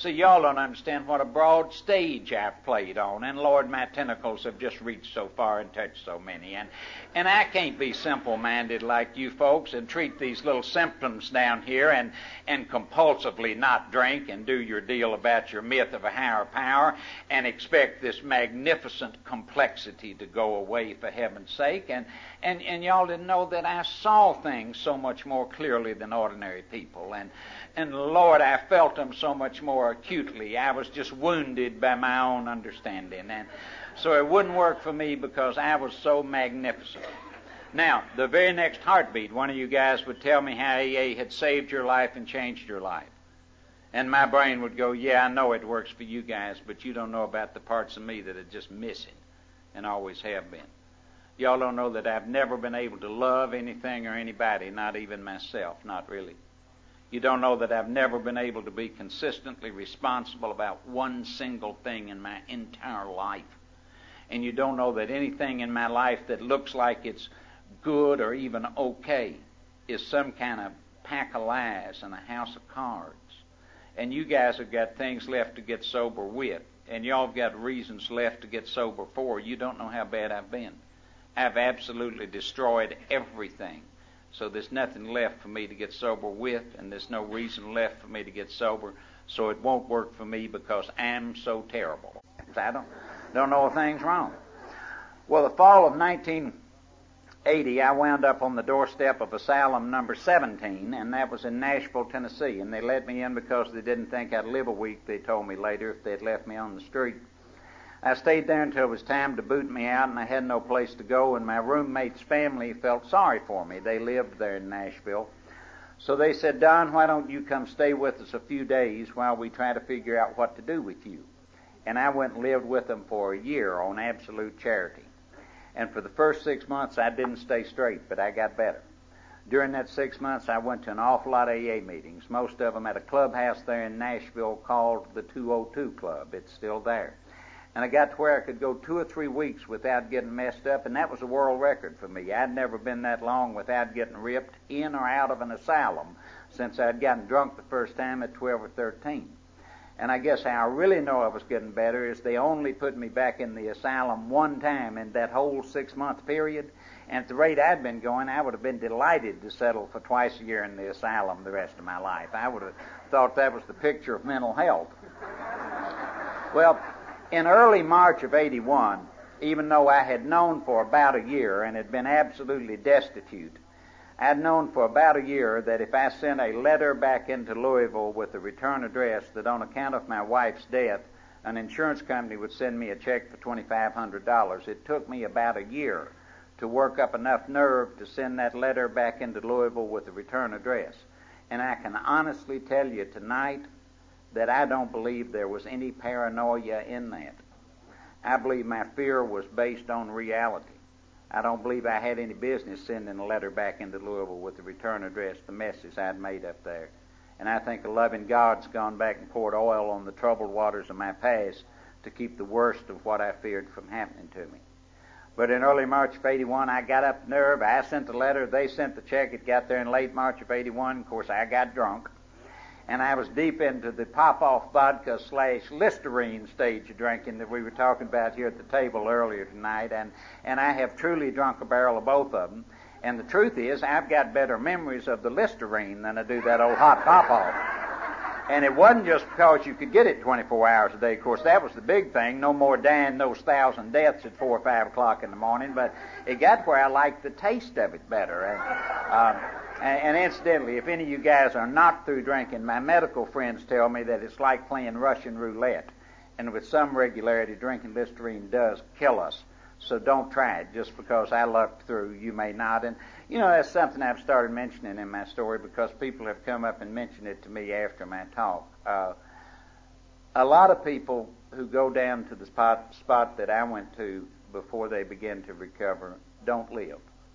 See, y'all don't understand what a broad stage I've played on, and Lord, my tentacles have just reached so far and touched so many. And, and I can't be simple-minded like you folks and treat these little symptoms down here and, and compulsively not drink and do your deal about your myth of a higher power and expect this magnificent complexity to go away for heaven's sake. And, and, and y'all didn't know that I saw things so much more clearly than ordinary people. And, and Lord, I felt them so much more acutely. I was just wounded by my own understanding. And so it wouldn't work for me because I was so magnificent. Now, the very next heartbeat, one of you guys would tell me how A A had saved your life and changed your life. And my brain would go, yeah, I know it works for you guys, but you don't know about the parts of me that are just missing and always have been. Y'all don't know that I've never been able to love anything or anybody, not even myself, not really. You don't know that I've never been able to be consistently responsible about one single thing in my entire life. And you don't know that anything in my life that looks like it's good or even okay is some kind of pack of lies and a house of cards. And you guys have got things left to get sober with. And y'all have got reasons left to get sober for. You don't know how bad I've been. I've absolutely destroyed everything. So there's nothing left for me to get sober with, and there's no reason left for me to get sober, so it won't work for me because I'm so terrible. I don't, don't know a thing's wrong. Well, the fall of nineteen eighty, I wound up on the doorstep of asylum number seventeen, and that was in Nashville, Tennessee, and they let me in because they didn't think I'd live a week, they told me later, if they'd left me on the street. I stayed there until it was time to boot me out, and I had no place to go, and my roommate's family felt sorry for me. They lived there in Nashville. So they said, Don, why don't you come stay with us a few days while we try to figure out what to do with you? And I went and lived with them for a year on absolute charity. And for the first six months, I didn't stay straight, but I got better. During that six months, I went to an awful lot of A A meetings, most of them at a clubhouse there in Nashville called the two oh two Club. It's still there. And I got to where I could go two or three weeks without getting messed up, and that was a world record for me. I'd never been that long without getting ripped in or out of an asylum since I'd gotten drunk the first time at twelve or thirteen. And I guess how I really know I was getting better is they only put me back in the asylum one time in that whole six-month period, and at the rate I'd been going, I would have been delighted to settle for twice a year in the asylum the rest of my life. I would have thought that was the picture of mental health. Well, in early March of eighty-one, even though I had known for about a year and had been absolutely destitute, I'd known for about a year that if I sent a letter back into Louisville with a return address that on account of my wife's death, an insurance company would send me a check for twenty-five hundred dollars. It took me about a year to work up enough nerve to send that letter back into Louisville with a return address. And I can honestly tell you tonight that I don't believe there was any paranoia in that. I believe my fear was based on reality. I don't believe I had any business sending a letter back into Louisville with the return address, the messes I'd made up there. And I think a loving God's gone back and poured oil on the troubled waters of my past to keep the worst of what I feared from happening to me. But in early March of eighty-one, I got up nerve. I sent the letter. They sent the check. It got there in late March of eighty-one. Of course, I got drunk. And I was deep into the pop-off vodka slash Listerine stage of drinking that we were talking about here at the table earlier tonight. And, and I have truly drunk a barrel of both of them. And the truth is, I've got better memories of the Listerine than I do that old hot pop-off. And it wasn't just because you could get it twenty-four hours a day. Of course, that was the big thing. No more dying those thousand deaths at four or five o'clock in the morning. But it got where I liked the taste of it better. And, um, and, and incidentally, if any of you guys are not through drinking, my medical friends tell me that it's like playing Russian roulette. And with some regularity, drinking Listerine does kill us. So don't try it. Just because I lucked through, you may not. And, you know, that's something I've started mentioning in my story because people have come up and mentioned it to me after my talk. Uh, a lot of people who go down to the spot, spot that I went to before they begin to recover don't live.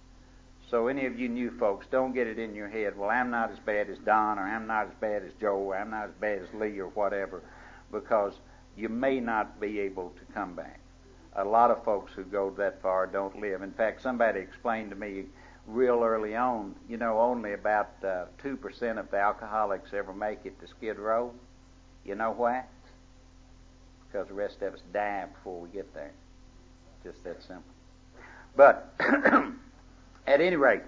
So any of you new folks, don't get it in your head, well, I'm not as bad as Don, or I'm not as bad as Joe, or I'm not as bad as Lee, or whatever, because you may not be able to come back. A lot of folks who go that far don't live. In fact, somebody explained to me real early on, you know, only about uh, two percent of the alcoholics ever make it to Skid Row. You know why? Because the rest of us die before we get there. Just that simple. But at any rate,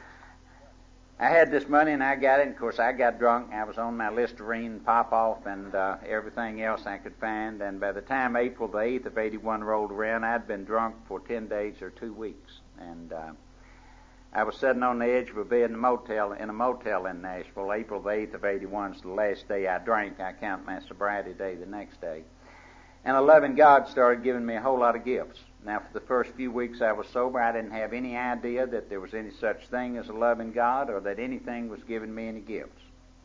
I had this money and I got it. And of course, I got drunk. I was on my Listerine, Pop-Off, and uh, everything else I could find. And by the time April the eighth of eighty-one rolled around, I'd been drunk for ten days or two weeks. And uh, I was sitting on the edge of a bed in a motel in a motel in Nashville. April the eighth of eighty-one is the last day I drank. I count my sobriety day the next day. And a loving God started giving me a whole lot of gifts. Now, for the first few weeks I was sober, I didn't have any idea that there was any such thing as a loving God or that anything was giving me any gifts.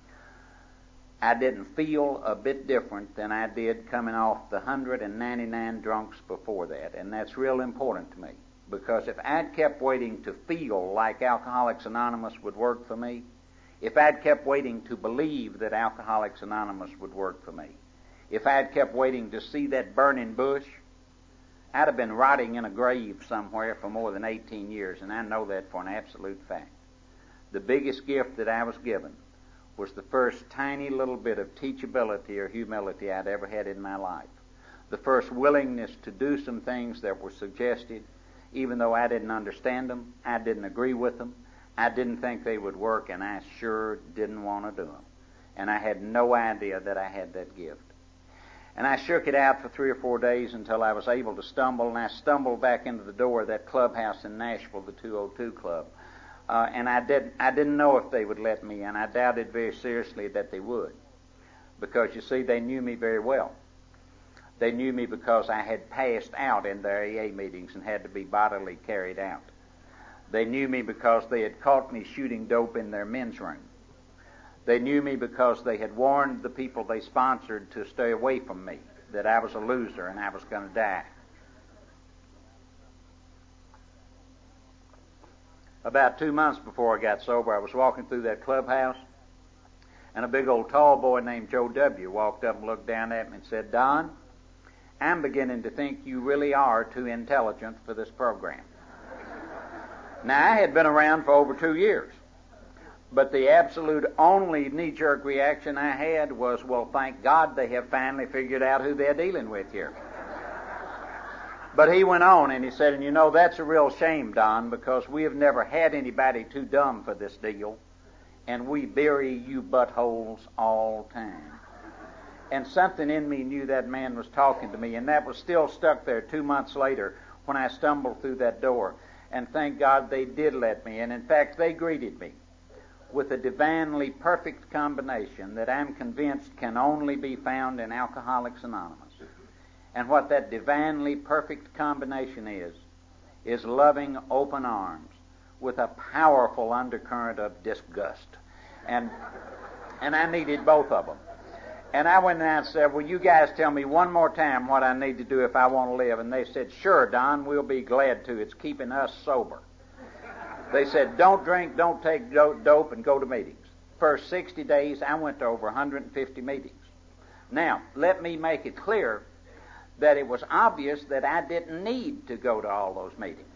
I didn't feel a bit different than I did coming off the one hundred ninety-nine drunks before that. And that's real important to me, because if I'd kept waiting to feel like Alcoholics Anonymous would work for me, if I'd kept waiting to believe that Alcoholics Anonymous would work for me, if I'd kept waiting to see that burning bush, I'd have been rotting in a grave somewhere for more than eighteen years, and I know that for an absolute fact. The biggest gift that I was given was the first tiny little bit of teachability or humility I'd ever had in my life. The first willingness to do some things that were suggested, even though I didn't understand them, I didn't agree with them, I didn't think they would work, and I sure didn't want to do them. And I had no idea that I had that gift. And I shook it out for three or four days until I was able to stumble, and I stumbled back into the door of that clubhouse in Nashville, the two oh two Club. Uh, and I, did, I didn't know if they would let me in. I doubted very seriously that they would. Because, you see, they knew me very well. They knew me because I had passed out in their A A meetings and had to be bodily carried out. They knew me because they had caught me shooting dope in their men's room. They knew me because they had warned the people they sponsored to stay away from me, that I was a loser and I was going to die. About two months before I got sober, I was walking through that clubhouse, and a big old tall boy named Joe W. walked up and looked down at me and said, "Don, I'm beginning to think you really are too intelligent for this program." Now, I had been around for over two years. But the absolute only knee-jerk reaction I had was, well, thank God they have finally figured out who they're dealing with here. But he went on and he said, and you know, that's a real shame, Don, because we have never had anybody too dumb for this deal, and we bury you buttholes all time. And something in me knew that man was talking to me, and that was still stuck there two months later when I stumbled through that door. And thank God they did let me in. In fact, they greeted me with a divinely perfect combination that I'm convinced can only be found in Alcoholics Anonymous. And what that divinely perfect combination is, is loving open arms with a powerful undercurrent of disgust. And and I needed both of them. And I went down and said, "Will you guys tell me one more time what I need to do if I want to live?" And they said, "Sure, Don, we'll be glad to. It's keeping us sober." They said, "Don't drink, don't take dope, and go to meetings." First sixty days, I went to over one hundred fifty meetings. Now, let me make it clear that it was obvious that I didn't need to go to all those meetings.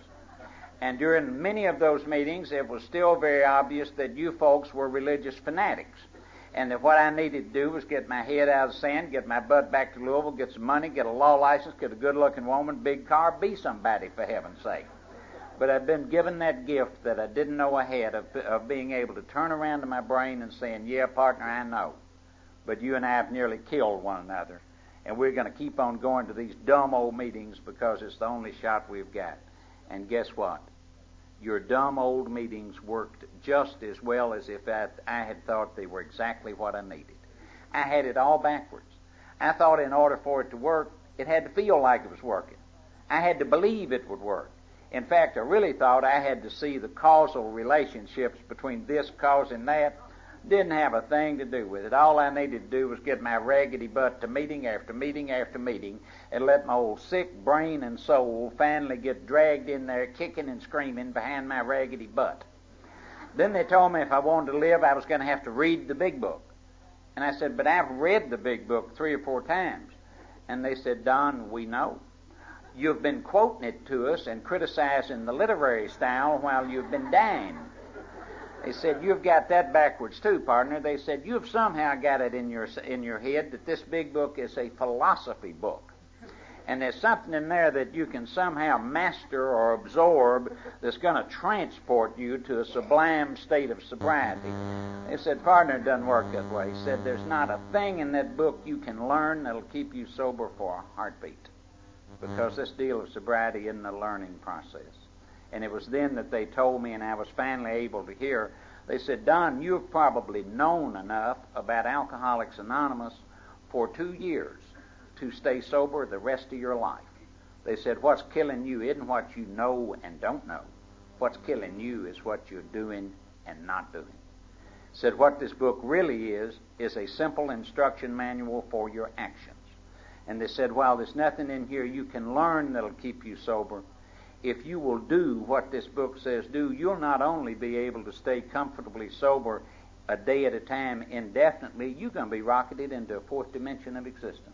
And during many of those meetings, it was still very obvious that you folks were religious fanatics, and that what I needed to do was get my head out of the sand, get my butt back to Louisville, get some money, get a law license, get a good-looking woman, big car, be somebody, for heaven's sake. But I'd been given that gift that I didn't know I had of, of being able to turn around to my brain and saying, "Yeah, partner, I know, but you and I have nearly killed one another, and we're going to keep on going to these dumb old meetings because it's the only shot we've got." And guess what? Your dumb old meetings worked just as well as if I, I had thought they were exactly what I needed. I had it all backwards. I thought in order for it to work, it had to feel like it was working. I had to believe it would work. In fact, I really thought I had to see the causal relationships between this causing that. Didn't have a thing to do with it. All I needed to do was get my raggedy butt to meeting after meeting after meeting and let my old sick brain and soul finally get dragged in there kicking and screaming behind my raggedy butt. Then they told me if I wanted to live, I was going to have to read the big book. And I said, "But I've read the big book three or four times." And they said, "Don, we know. You've been quoting it to us and criticizing the literary style while you've been dying." They said, you've got that backwards too, partner. They said, you've somehow got it in your in your head that this big book is a philosophy book. And there's something in there that you can somehow master or absorb that's going to transport you to a sublime state of sobriety. They said, partner, it doesn't work that way. He said, there's not a thing in that book you can learn that'll keep you sober for a heartbeat. Because this deal of sobriety isn't a learning process. And it was then that they told me, and I was finally able to hear, they said, Don, you've probably known enough about Alcoholics Anonymous for two years to stay sober the rest of your life. They said, what's killing you isn't what you know and don't know. What's killing you is what you're doing and not doing. Said what this book really is, is a simple instruction manual for your actions. And they said, while there's nothing in here you can learn that'll keep you sober, if you will do what this book says do, you'll not only be able to stay comfortably sober a day at a time indefinitely, you're going to be rocketed into a fourth dimension of existence.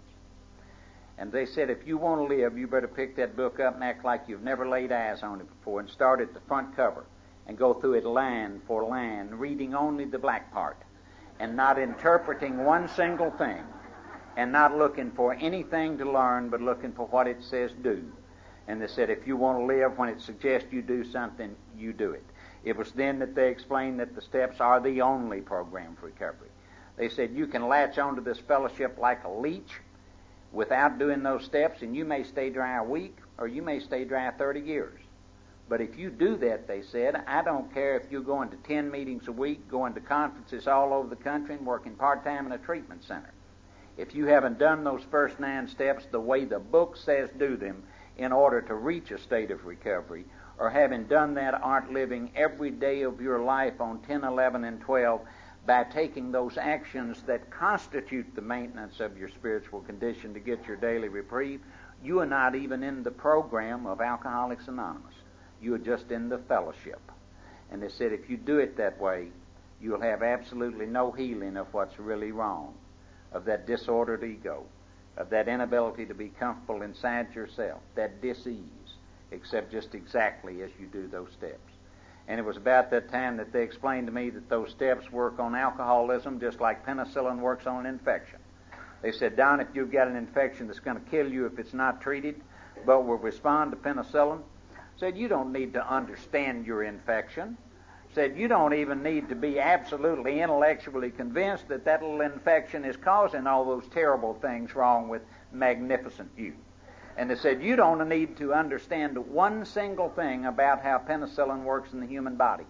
And they said, if you want to live, you better pick that book up and act like you've never laid eyes on it before, and start at the front cover and go through it line for line, reading only the black part and not interpreting one single thing and not looking for anything to learn but looking for what it says do. And they said, if you want to live, when it suggests you do something, you do it. It was then that they explained that the steps are the only program for recovery. They said you can latch onto this fellowship like a leech without doing those steps, and you may stay dry a week or you may stay dry thirty years. But if you do that, they said, I don't care if you're going to ten meetings a week, going to conferences all over the country, and working part-time in a treatment center. If you haven't done those first nine steps the way the book says do them in order to reach a state of recovery, or having done that aren't living every day of your life on ten, eleven, and twelve by taking those actions that constitute the maintenance of your spiritual condition to get your daily reprieve, you are not even in the program of Alcoholics Anonymous. You are just in the fellowship. And they said if you do it that way, you'll have absolutely no healing of what's really wrong, of that disordered ego, of that inability to be comfortable inside yourself, that dis-ease, except just exactly as you do those steps. And it was about that time that they explained to me that those steps work on alcoholism just like penicillin works on an infection. They said, Don, if you've got an infection that's going to kill you if it's not treated, but will respond to penicillin, said you don't need to understand your infection. Said you don't even need to be absolutely intellectually convinced that that little infection is causing all those terrible things wrong with magnificent you. And they said you don't need to understand one single thing about how penicillin works in the human body.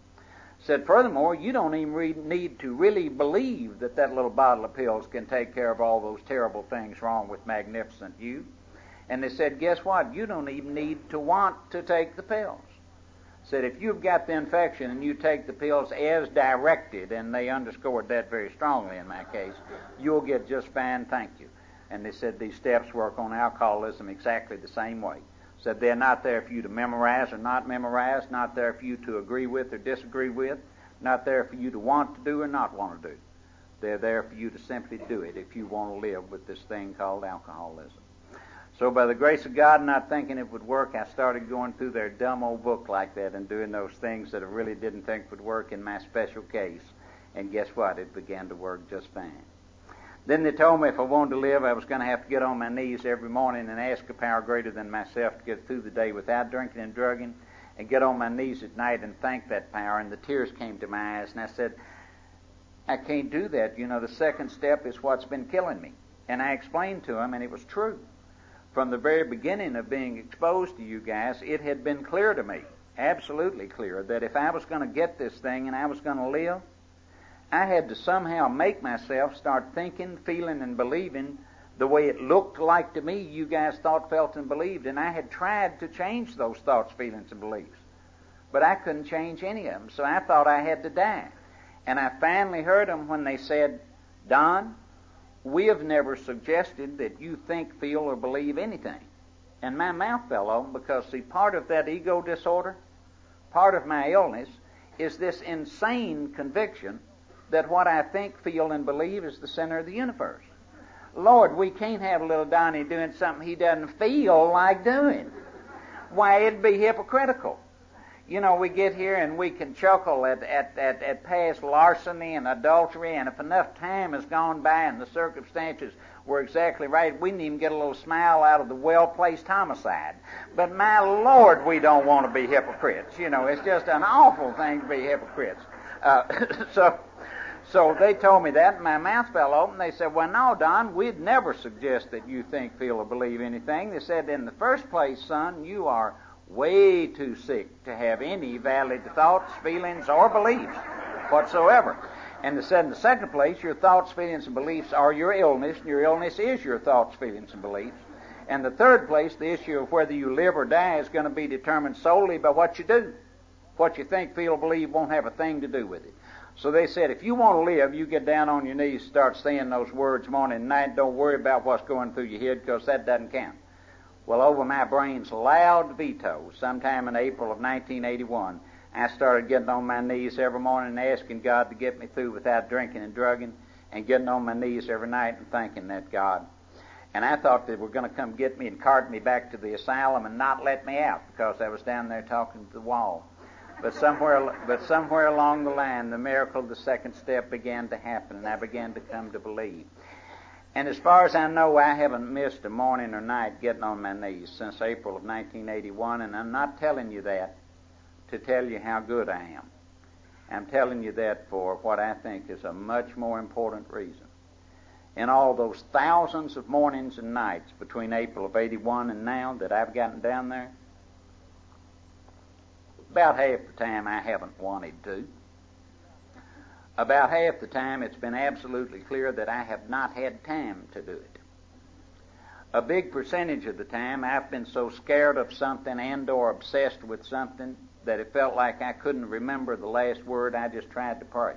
Said furthermore, you don't even re- need to really believe that that little bottle of pills can take care of all those terrible things wrong with magnificent you. And they said, guess what? You don't even need to want to take the pills. Said if you've got the infection and you take the pills as directed, and they underscored that very strongly in my case, you'll get just fine, thank you. And they said these steps work on alcoholism exactly the same way. Said they're not there for you to memorize or not memorize, not there for you to agree with or disagree with, not there for you to want to do or not want to do. They're there for you to simply do it if you want to live with this thing called alcoholism. So by the grace of God, not thinking it would work, I started going through their dumb old book like that and doing those things that I really didn't think would work in my special case. And guess what? It began to work just fine. Then they told me if I wanted to live, I was going to have to get on my knees every morning and ask a power greater than myself to get through the day without drinking and drugging, and get on my knees at night and thank that power. And the tears came to my eyes, and I said, I can't do that. You know, the second step is what's been killing me. And I explained to him, and it was true. From the very beginning of being exposed to you guys, it had been clear to me, absolutely clear, that if I was going to get this thing and I was going to live, I had to somehow make myself start thinking, feeling, and believing the way it looked like to me you guys thought, felt, and believed. And I had tried to change those thoughts, feelings, and beliefs. But I couldn't change any of them, so I thought I had to die. And I finally heard them when they said, Don, we have never suggested that you think, feel, or believe anything. And my mouth fell open because, see, part of that ego disorder, part of my illness, is this insane conviction that what I think, feel, and believe is the center of the universe. Lord, we can't have little Donnie doing something he doesn't feel like doing. Why, it'd be hypocritical. You know, we get here and we can chuckle at, at, at, at past larceny and adultery, and if enough time has gone by and the circumstances were exactly right, we can even get a little smile out of the well-placed homicide. But my Lord, we don't want to be hypocrites. You know, it's just an awful thing to be hypocrites. Uh, so... So they told me that, and my mouth fell open. They said, well, no, Don, we'd never suggest that you think, feel, or believe anything. They said, in the first place, son, you are way too sick to have any valid thoughts, feelings, or beliefs whatsoever. And they said, in the second place, your thoughts, feelings, and beliefs are your illness, and your illness is your thoughts, feelings, and beliefs. And the third place, the issue of whether you live or die is going to be determined solely by what you do. What you think, feel, or believe won't have a thing to do with it. So they said, if you want to live, you get down on your knees, start saying those words morning and night. Don't worry about what's going through your head, because that doesn't count. Well, over my brain's loud veto, sometime in April of nineteen eighty-one, I started getting on my knees every morning and asking God to get me through without drinking and drugging, and getting on my knees every night and thanking that God. And I thought they were going to come get me and cart me back to the asylum and not let me out, because I was down there talking to the wall. But somewhere, but somewhere along the line, the miracle of the second step began to happen, and I began to come to believe. And as far as I know, I haven't missed a morning or night getting on my knees since April of nineteen eighty-one, and I'm not telling you that to tell you how good I am. I'm telling you that for what I think is a much more important reason. In all those thousands of mornings and nights between April of eighty-one and now that I've gotten down there, about half the time I haven't wanted to. About half the time it's been absolutely clear that I have not had time to do it. A big percentage of the time I've been so scared of something and or obsessed with something that it felt like I couldn't remember the last word. I just tried to pray.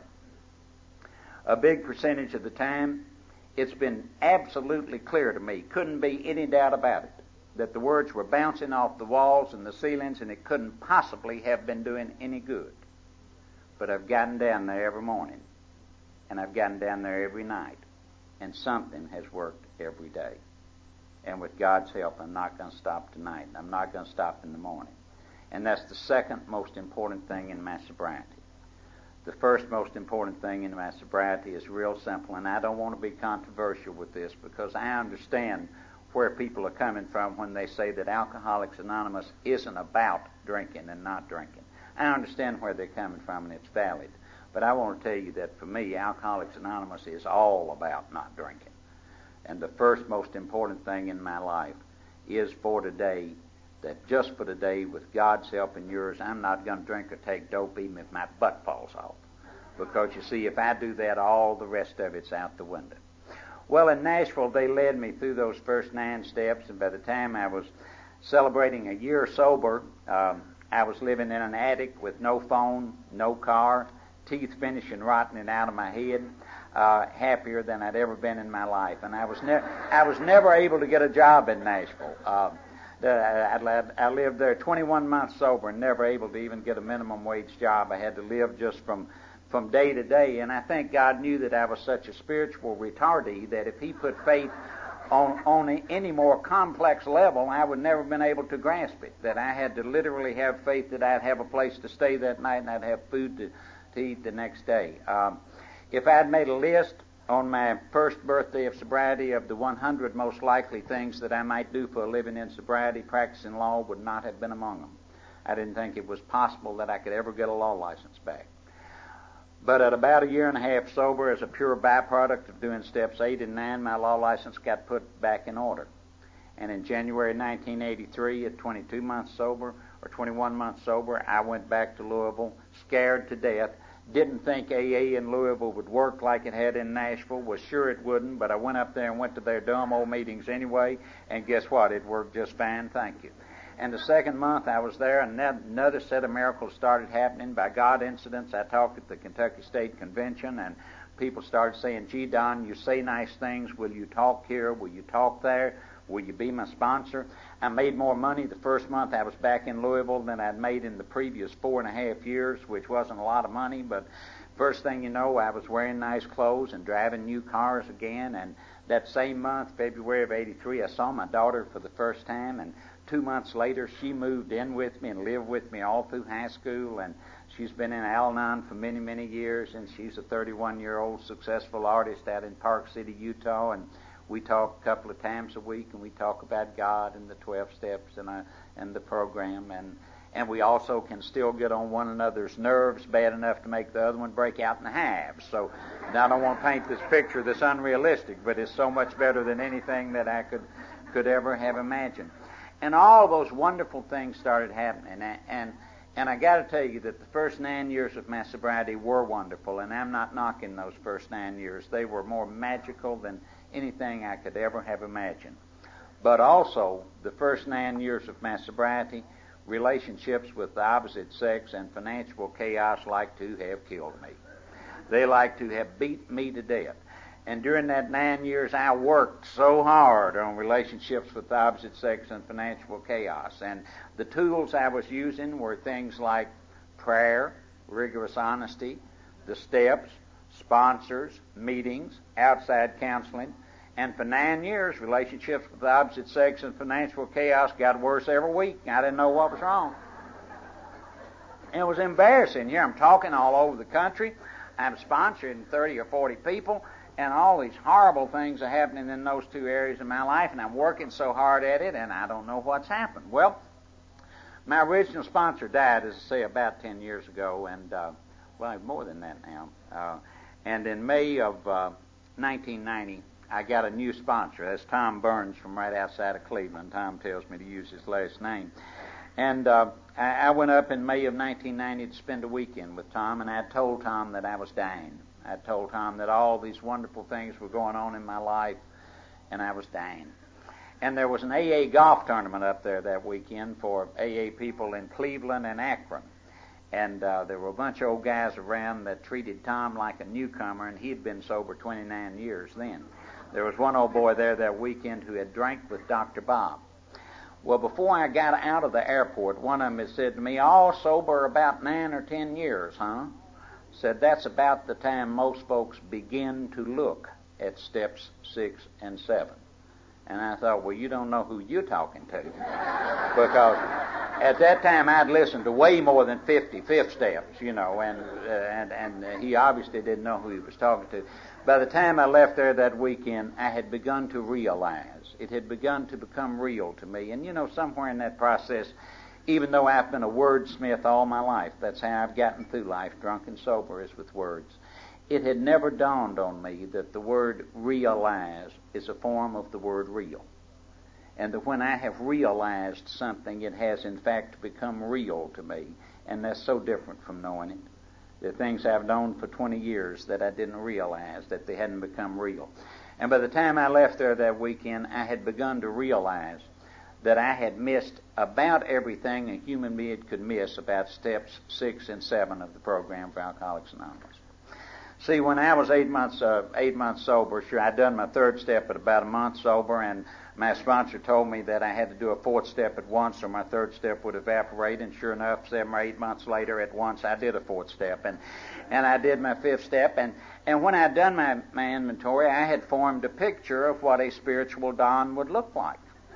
A big percentage of the time it's been absolutely clear to me, couldn't be any doubt about it, that the words were bouncing off the walls and the ceilings, and it couldn't possibly have been doing any good. But I've gotten down there every morning, and I've gotten down there every night, and something has worked every day. And with God's help, I'm not going to stop tonight, and I'm not going to stop in the morning. And that's the second most important thing in my sobriety. The first most important thing in my sobriety is real simple, and I don't want to be controversial with this, because I understand where people are coming from when they say that Alcoholics Anonymous isn't about drinking and not drinking. I understand where they're coming from, and it's valid. But I want to tell you that for me, Alcoholics Anonymous is all about not drinking. And the first most important thing in my life is for today, that just for today, with God's help and yours, I'm not going to drink or take dope even if my butt falls off. Because you see, if I do that, all the rest of it's out the window. Well, in Nashville, they led me through those first nine steps, and by the time I was celebrating a year sober, um, I was living in an attic with no phone, no car, teeth finishing rotting out of my head, uh, happier than I'd ever been in my life. And I was, ne- I was never able to get a job in Nashville. Uh, I, I lived there twenty-one months sober and never able to even get a minimum wage job. I had to live just from from day to day, and I think God knew that I was such a spiritual retardee that if He put faith on, on any more complex level, I would never have been able to grasp it, that I had to literally have faith that I'd have a place to stay that night and I'd have food to, to eat the next day. Um, if I'd made a list on my first birthday of sobriety of the one hundred most likely things that I might do for a living in sobriety, practicing law would not have been among them. I didn't think it was possible that I could ever get a law license back. But at about a year and a half sober, as a pure byproduct of doing steps eight and nine, my law license got put back in order. And in January nineteen eighty-three, at twenty-two months sober, or twenty-one months sober, I went back to Louisville, scared to death. Didn't think A A in Louisville would work like it had in Nashville. Was sure it wouldn't, but I went up there and went to their dumb old meetings anyway, and guess what? It worked just fine, thank you. And the second month I was there, and another set of miracles started happening. By God incidents, I talked at the Kentucky State Convention, and people started saying, gee, Don, you say nice things. Will you talk here? Will you talk there? Will you be my sponsor? I made more money the first month I was back in Louisville than I'd made in the previous four and a half years, which wasn't a lot of money, but first thing you know, I was wearing nice clothes and driving new cars again, and That same month, February of eighty-three, I saw my daughter for the first time, and two months later she moved in with me and lived with me all through high school, and she's been in Al-Anon for many, many years, and she's a thirty-one-year-old successful artist out in Park City, Utah, and we talk a couple of times a week, and we talk about God and the twelve steps and, uh, and the program, and And we also can still get on one another's nerves bad enough to make the other one break out in halves. So I don't want to paint this picture that's unrealistic, but it's so much better than anything that I could could ever have imagined. And all those wonderful things started happening. And and, and I got to tell you that the first nine years of my sobriety were wonderful, and I'm not knocking those first nine years. They were more magical than anything I could ever have imagined. But also, the first nine years of my sobriety, relationships with the opposite sex and financial chaos like to have killed me. They like to have beat me to death. And during that nine years, I worked so hard on relationships with the opposite sex and financial chaos. And the tools I was using were things like prayer, rigorous honesty, the steps, sponsors, meetings, outside counseling. And for nine years, relationships with the opposite sex and financial chaos got worse every week. I didn't know what was wrong. It was embarrassing. Here I'm talking all over the country. I'm sponsoring thirty or forty people, and all these horrible things are happening in those two areas of my life, and I'm working so hard at it, and I don't know what's happened. Well, my original sponsor died, as I say, about ten years ago, and, uh, well, more than that now. Uh, and in May of uh, nineteen ninety, I got a new sponsor. That's Tom Burns from right outside of Cleveland. Tom tells me to use his last name. And uh, I, I went up in May of nineteen ninety to spend a weekend with Tom, and I told Tom that I was dying. I told Tom that all these wonderful things were going on in my life, and I was dying. And there was an A A golf tournament up there that weekend for A A people in Cleveland and Akron. And uh, there were a bunch of old guys around that treated Tom like a newcomer, and he'd been sober twenty-nine years then. There was one old boy there that weekend who had drank with Doctor Bob. Well, before I got out of the airport, one of them had said to me, all sober about nine or ten years, huh? Said, that's about the time most folks begin to look at steps six and seven. And I thought, well, you don't know who you're talking to. Because at that time I'd listened to way more than fifty fifth steps, you know, and, uh, and, and uh, he obviously didn't know who he was talking to. By the time I left there that weekend, I had begun to realize. It had begun to become real to me. And, you know, somewhere in that process, even though I've been a wordsmith all my life, that's how I've gotten through life, drunk and sober, is with words. It had never dawned on me that the word realize is a form of the word real. And that when I have realized something, it has in fact become real to me. And that's so different from knowing it. There are things I've known for twenty years that I didn't realize, that they hadn't become real. And by the time I left there that weekend, I had begun to realize that I had missed about everything a human being could miss about steps six and seven of the program for Alcoholics Anonymous. See, when I was eight months uh, eight months sober, sure, I'd done my third step at about a month sober, and my sponsor told me that I had to do a fourth step at once or my third step would evaporate, and sure enough, seven or eight months later at once I did a fourth step, and and I did my fifth step, and, and when I'd done my, my inventory, I had formed a picture of what a spiritual dawn would look like.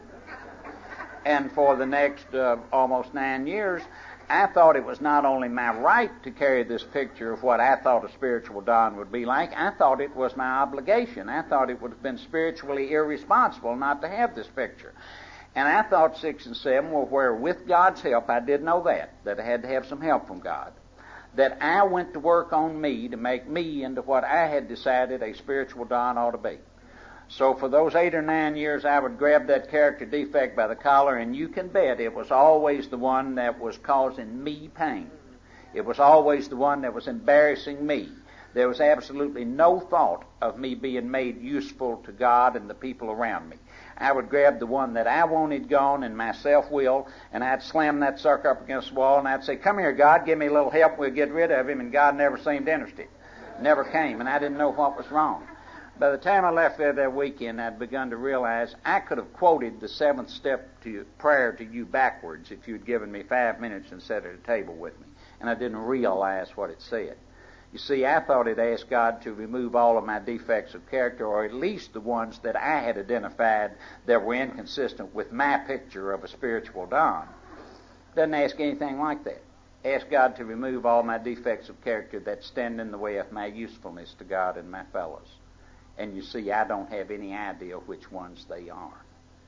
And for the next uh, almost nine years, I thought it was not only my right to carry this picture of what I thought a spiritual dawn would be like, I thought it was my obligation. I thought it would have been spiritually irresponsible not to have this picture. And I thought six and seven were where, with God's help, I did know that, that I had to have some help from God, that I went to work on me to make me into what I had decided a spiritual dawn ought to be. So for those eight or nine years, I would grab that character defect by the collar, and you can bet it was always the one that was causing me pain. It was always the one that was embarrassing me. There was absolutely no thought of me being made useful to God and the people around me. I would grab the one that I wanted gone in my self-will, and I'd slam that sucker up against the wall, and I'd say, come here, God, give me a little help, we'll get rid of him, and God never seemed interested. Never came, and I didn't know what was wrong. By the time I left there that weekend, I'd begun to realize I could have quoted the seventh step to prayer to you backwards if you'd given me five minutes and sat at a table with me. And I didn't realize what it said. You see, I thought it asked God to remove all of my defects of character, or at least the ones that I had identified that were inconsistent with my picture of a spiritual Don. Doesn't ask anything like that. Ask God to remove all my defects of character that stand in the way of my usefulness to God and my fellows. And you see, I don't have any idea which ones they are.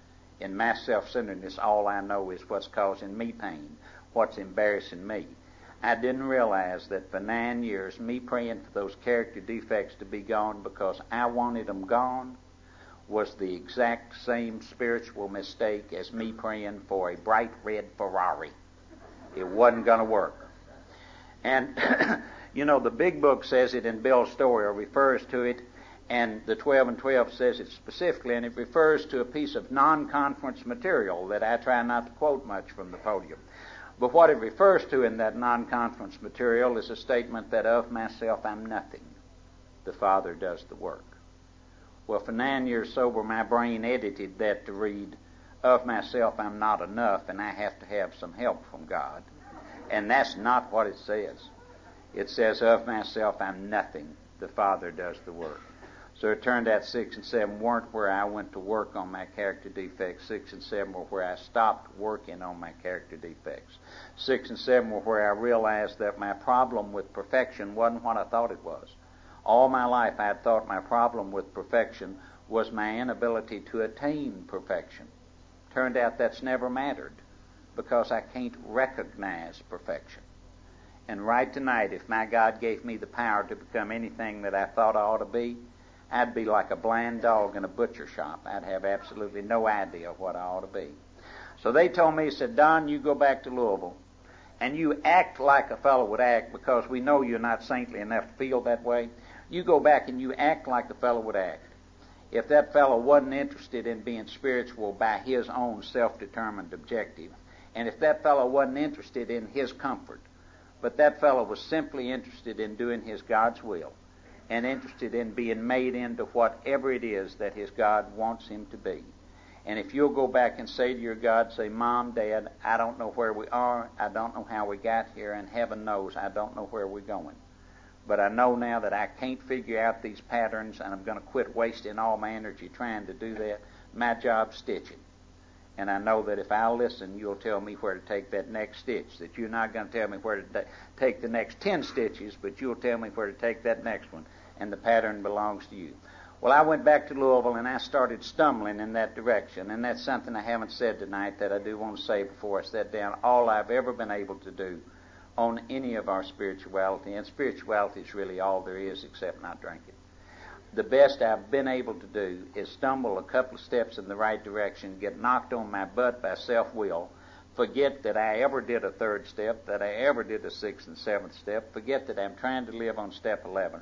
In my self-centeredness, all I know is what's causing me pain, what's embarrassing me. I didn't realize that for nine years, me praying for those character defects to be gone because I wanted them gone was the exact same spiritual mistake as me praying for a bright red Ferrari. It wasn't going to work. And, you know, the big book says it in Bill's story, or refers to it, and the twelve and twelve says it specifically, and it refers to a piece of non-conference material that I try not to quote much from the podium. But what it refers to in that non-conference material is a statement that of myself I'm nothing. The Father does the work. Well, for nine years sober, my brain edited that to read, of myself I'm not enough, and I have to have some help from God. And that's not what it says. It says, of myself I'm nothing. The Father does the work. So it turned out six and seven weren't where I went to work on my character defects. Six and seven were where I stopped working on my character defects. Six and seven were where I realized that my problem with perfection wasn't what I thought it was. All my life I had thought my problem with perfection was my inability to attain perfection. Turned out that's never mattered because I can't recognize perfection. And right tonight, if my God gave me the power to become anything that I thought I ought to be, I'd be like a blind dog in a butcher shop. I'd have absolutely no idea what I ought to be. So they told me, said, Don, you go back to Louisville, and you act like a fellow would act, because we know you're not saintly enough to feel that way. You go back and you act like a fellow would act. If that fellow wasn't interested in being spiritual by his own self-determined objective, and if that fellow wasn't interested in his comfort, but that fellow was simply interested in doing his God's will, and interested in being made into whatever it is that his God wants him to be. And if you'll go back and say to your God, say, Mom, Dad, I don't know where we are, I don't know how we got here, and heaven knows I don't know where we're going. But I know now that I can't figure out these patterns, and I'm going to quit wasting all my energy trying to do that. My job's stitching. And I know that if I listen, you'll tell me where to take that next stitch. That you're not going to tell me where to take the next ten stitches, but you'll tell me where to take that next one. And the pattern belongs to you. Well, I went back to Louisville, and I started stumbling in that direction. And that's something I haven't said tonight that I do want to say before I sit down. All I've ever been able to do on any of our spirituality, and spirituality is really all there is except not drinking. The best I've been able to do is stumble a couple of steps in the right direction, get knocked on my butt by self-will, forget that I ever did a third step, that I ever did a sixth and seventh step, forget that I'm trying to live on step eleven.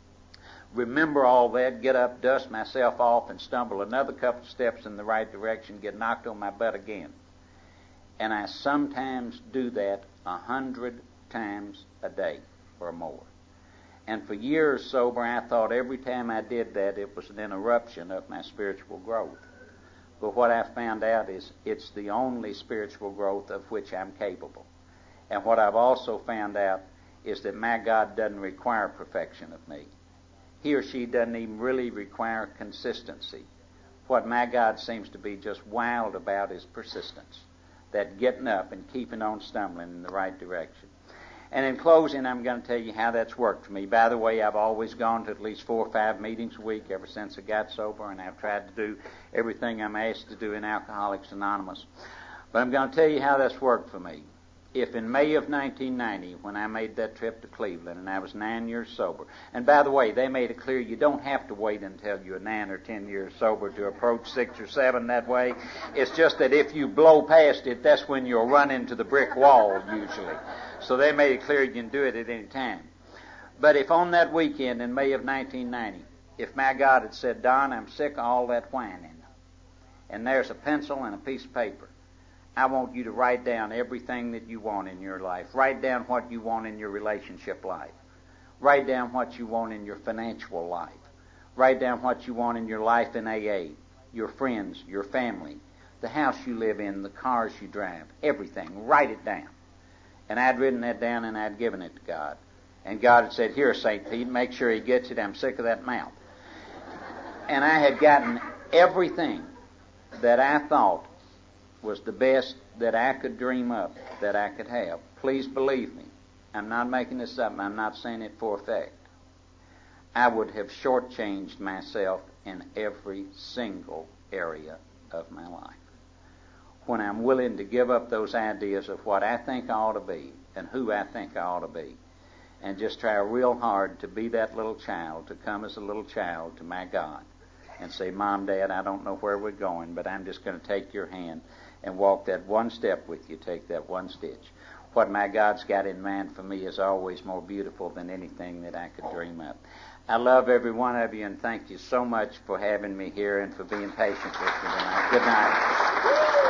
Remember all that, get up, dust myself off, and stumble another couple of steps in the right direction, get knocked on my butt again. And I sometimes do that a hundred times a day or more. And for years sober, I thought every time I did that, it was an interruption of my spiritual growth. But what I found out is it's the only spiritual growth of which I'm capable. And what I've also found out is that my God doesn't require perfection of me. He or she doesn't even really require consistency. What my God seems to be just wild about is persistence. That getting up and keeping on stumbling in the right direction. And in closing, I'm going to tell you how that's worked for me. By the way, I've always gone to at least four or five meetings a week ever since I got sober, and I've tried to do everything I'm asked to do in Alcoholics Anonymous. But I'm going to tell you how that's worked for me. If in May of nineteen ninety, when I made that trip to Cleveland, and I was nine years sober, and by the way, they made it clear you don't have to wait until you're nine or ten years sober to approach six or seven that way. It's just that if you blow past it, that's when you'll run into the brick wall, usually. So they made it clear you can do it at any time. But if on that weekend in May of nineteen ninety, if my God had said, Don, I'm sick of all that whining, and there's a pencil and a piece of paper, I want you to write down everything that you want in your life. Write down what you want in your relationship life. Write down what you want in your financial life. Write down what you want in your life in A A, your friends, your family, the house you live in, the cars you drive, everything. Write it down. And I'd written that down and I'd given it to God. And God had said, here, Saint Pete, make sure he gets it. I'm sick of that mouth. And I had gotten everything that I thought was the best that I could dream up, that I could have. Please believe me. I'm not making this up. I'm not saying it for effect. I would have shortchanged myself in every single area of my life. When I'm willing to give up those ideas of what I think I ought to be and who I think I ought to be, and just try real hard to be that little child, to come as a little child to my God and say, Mom, Dad, I don't know where we're going, but I'm just going to take your hand and walk that one step with you, take that one stitch. What my God's got in mind for me is always more beautiful than anything that I could dream up. I love every one of you, and thank you so much for having me here and for being patient with me tonight. Good night.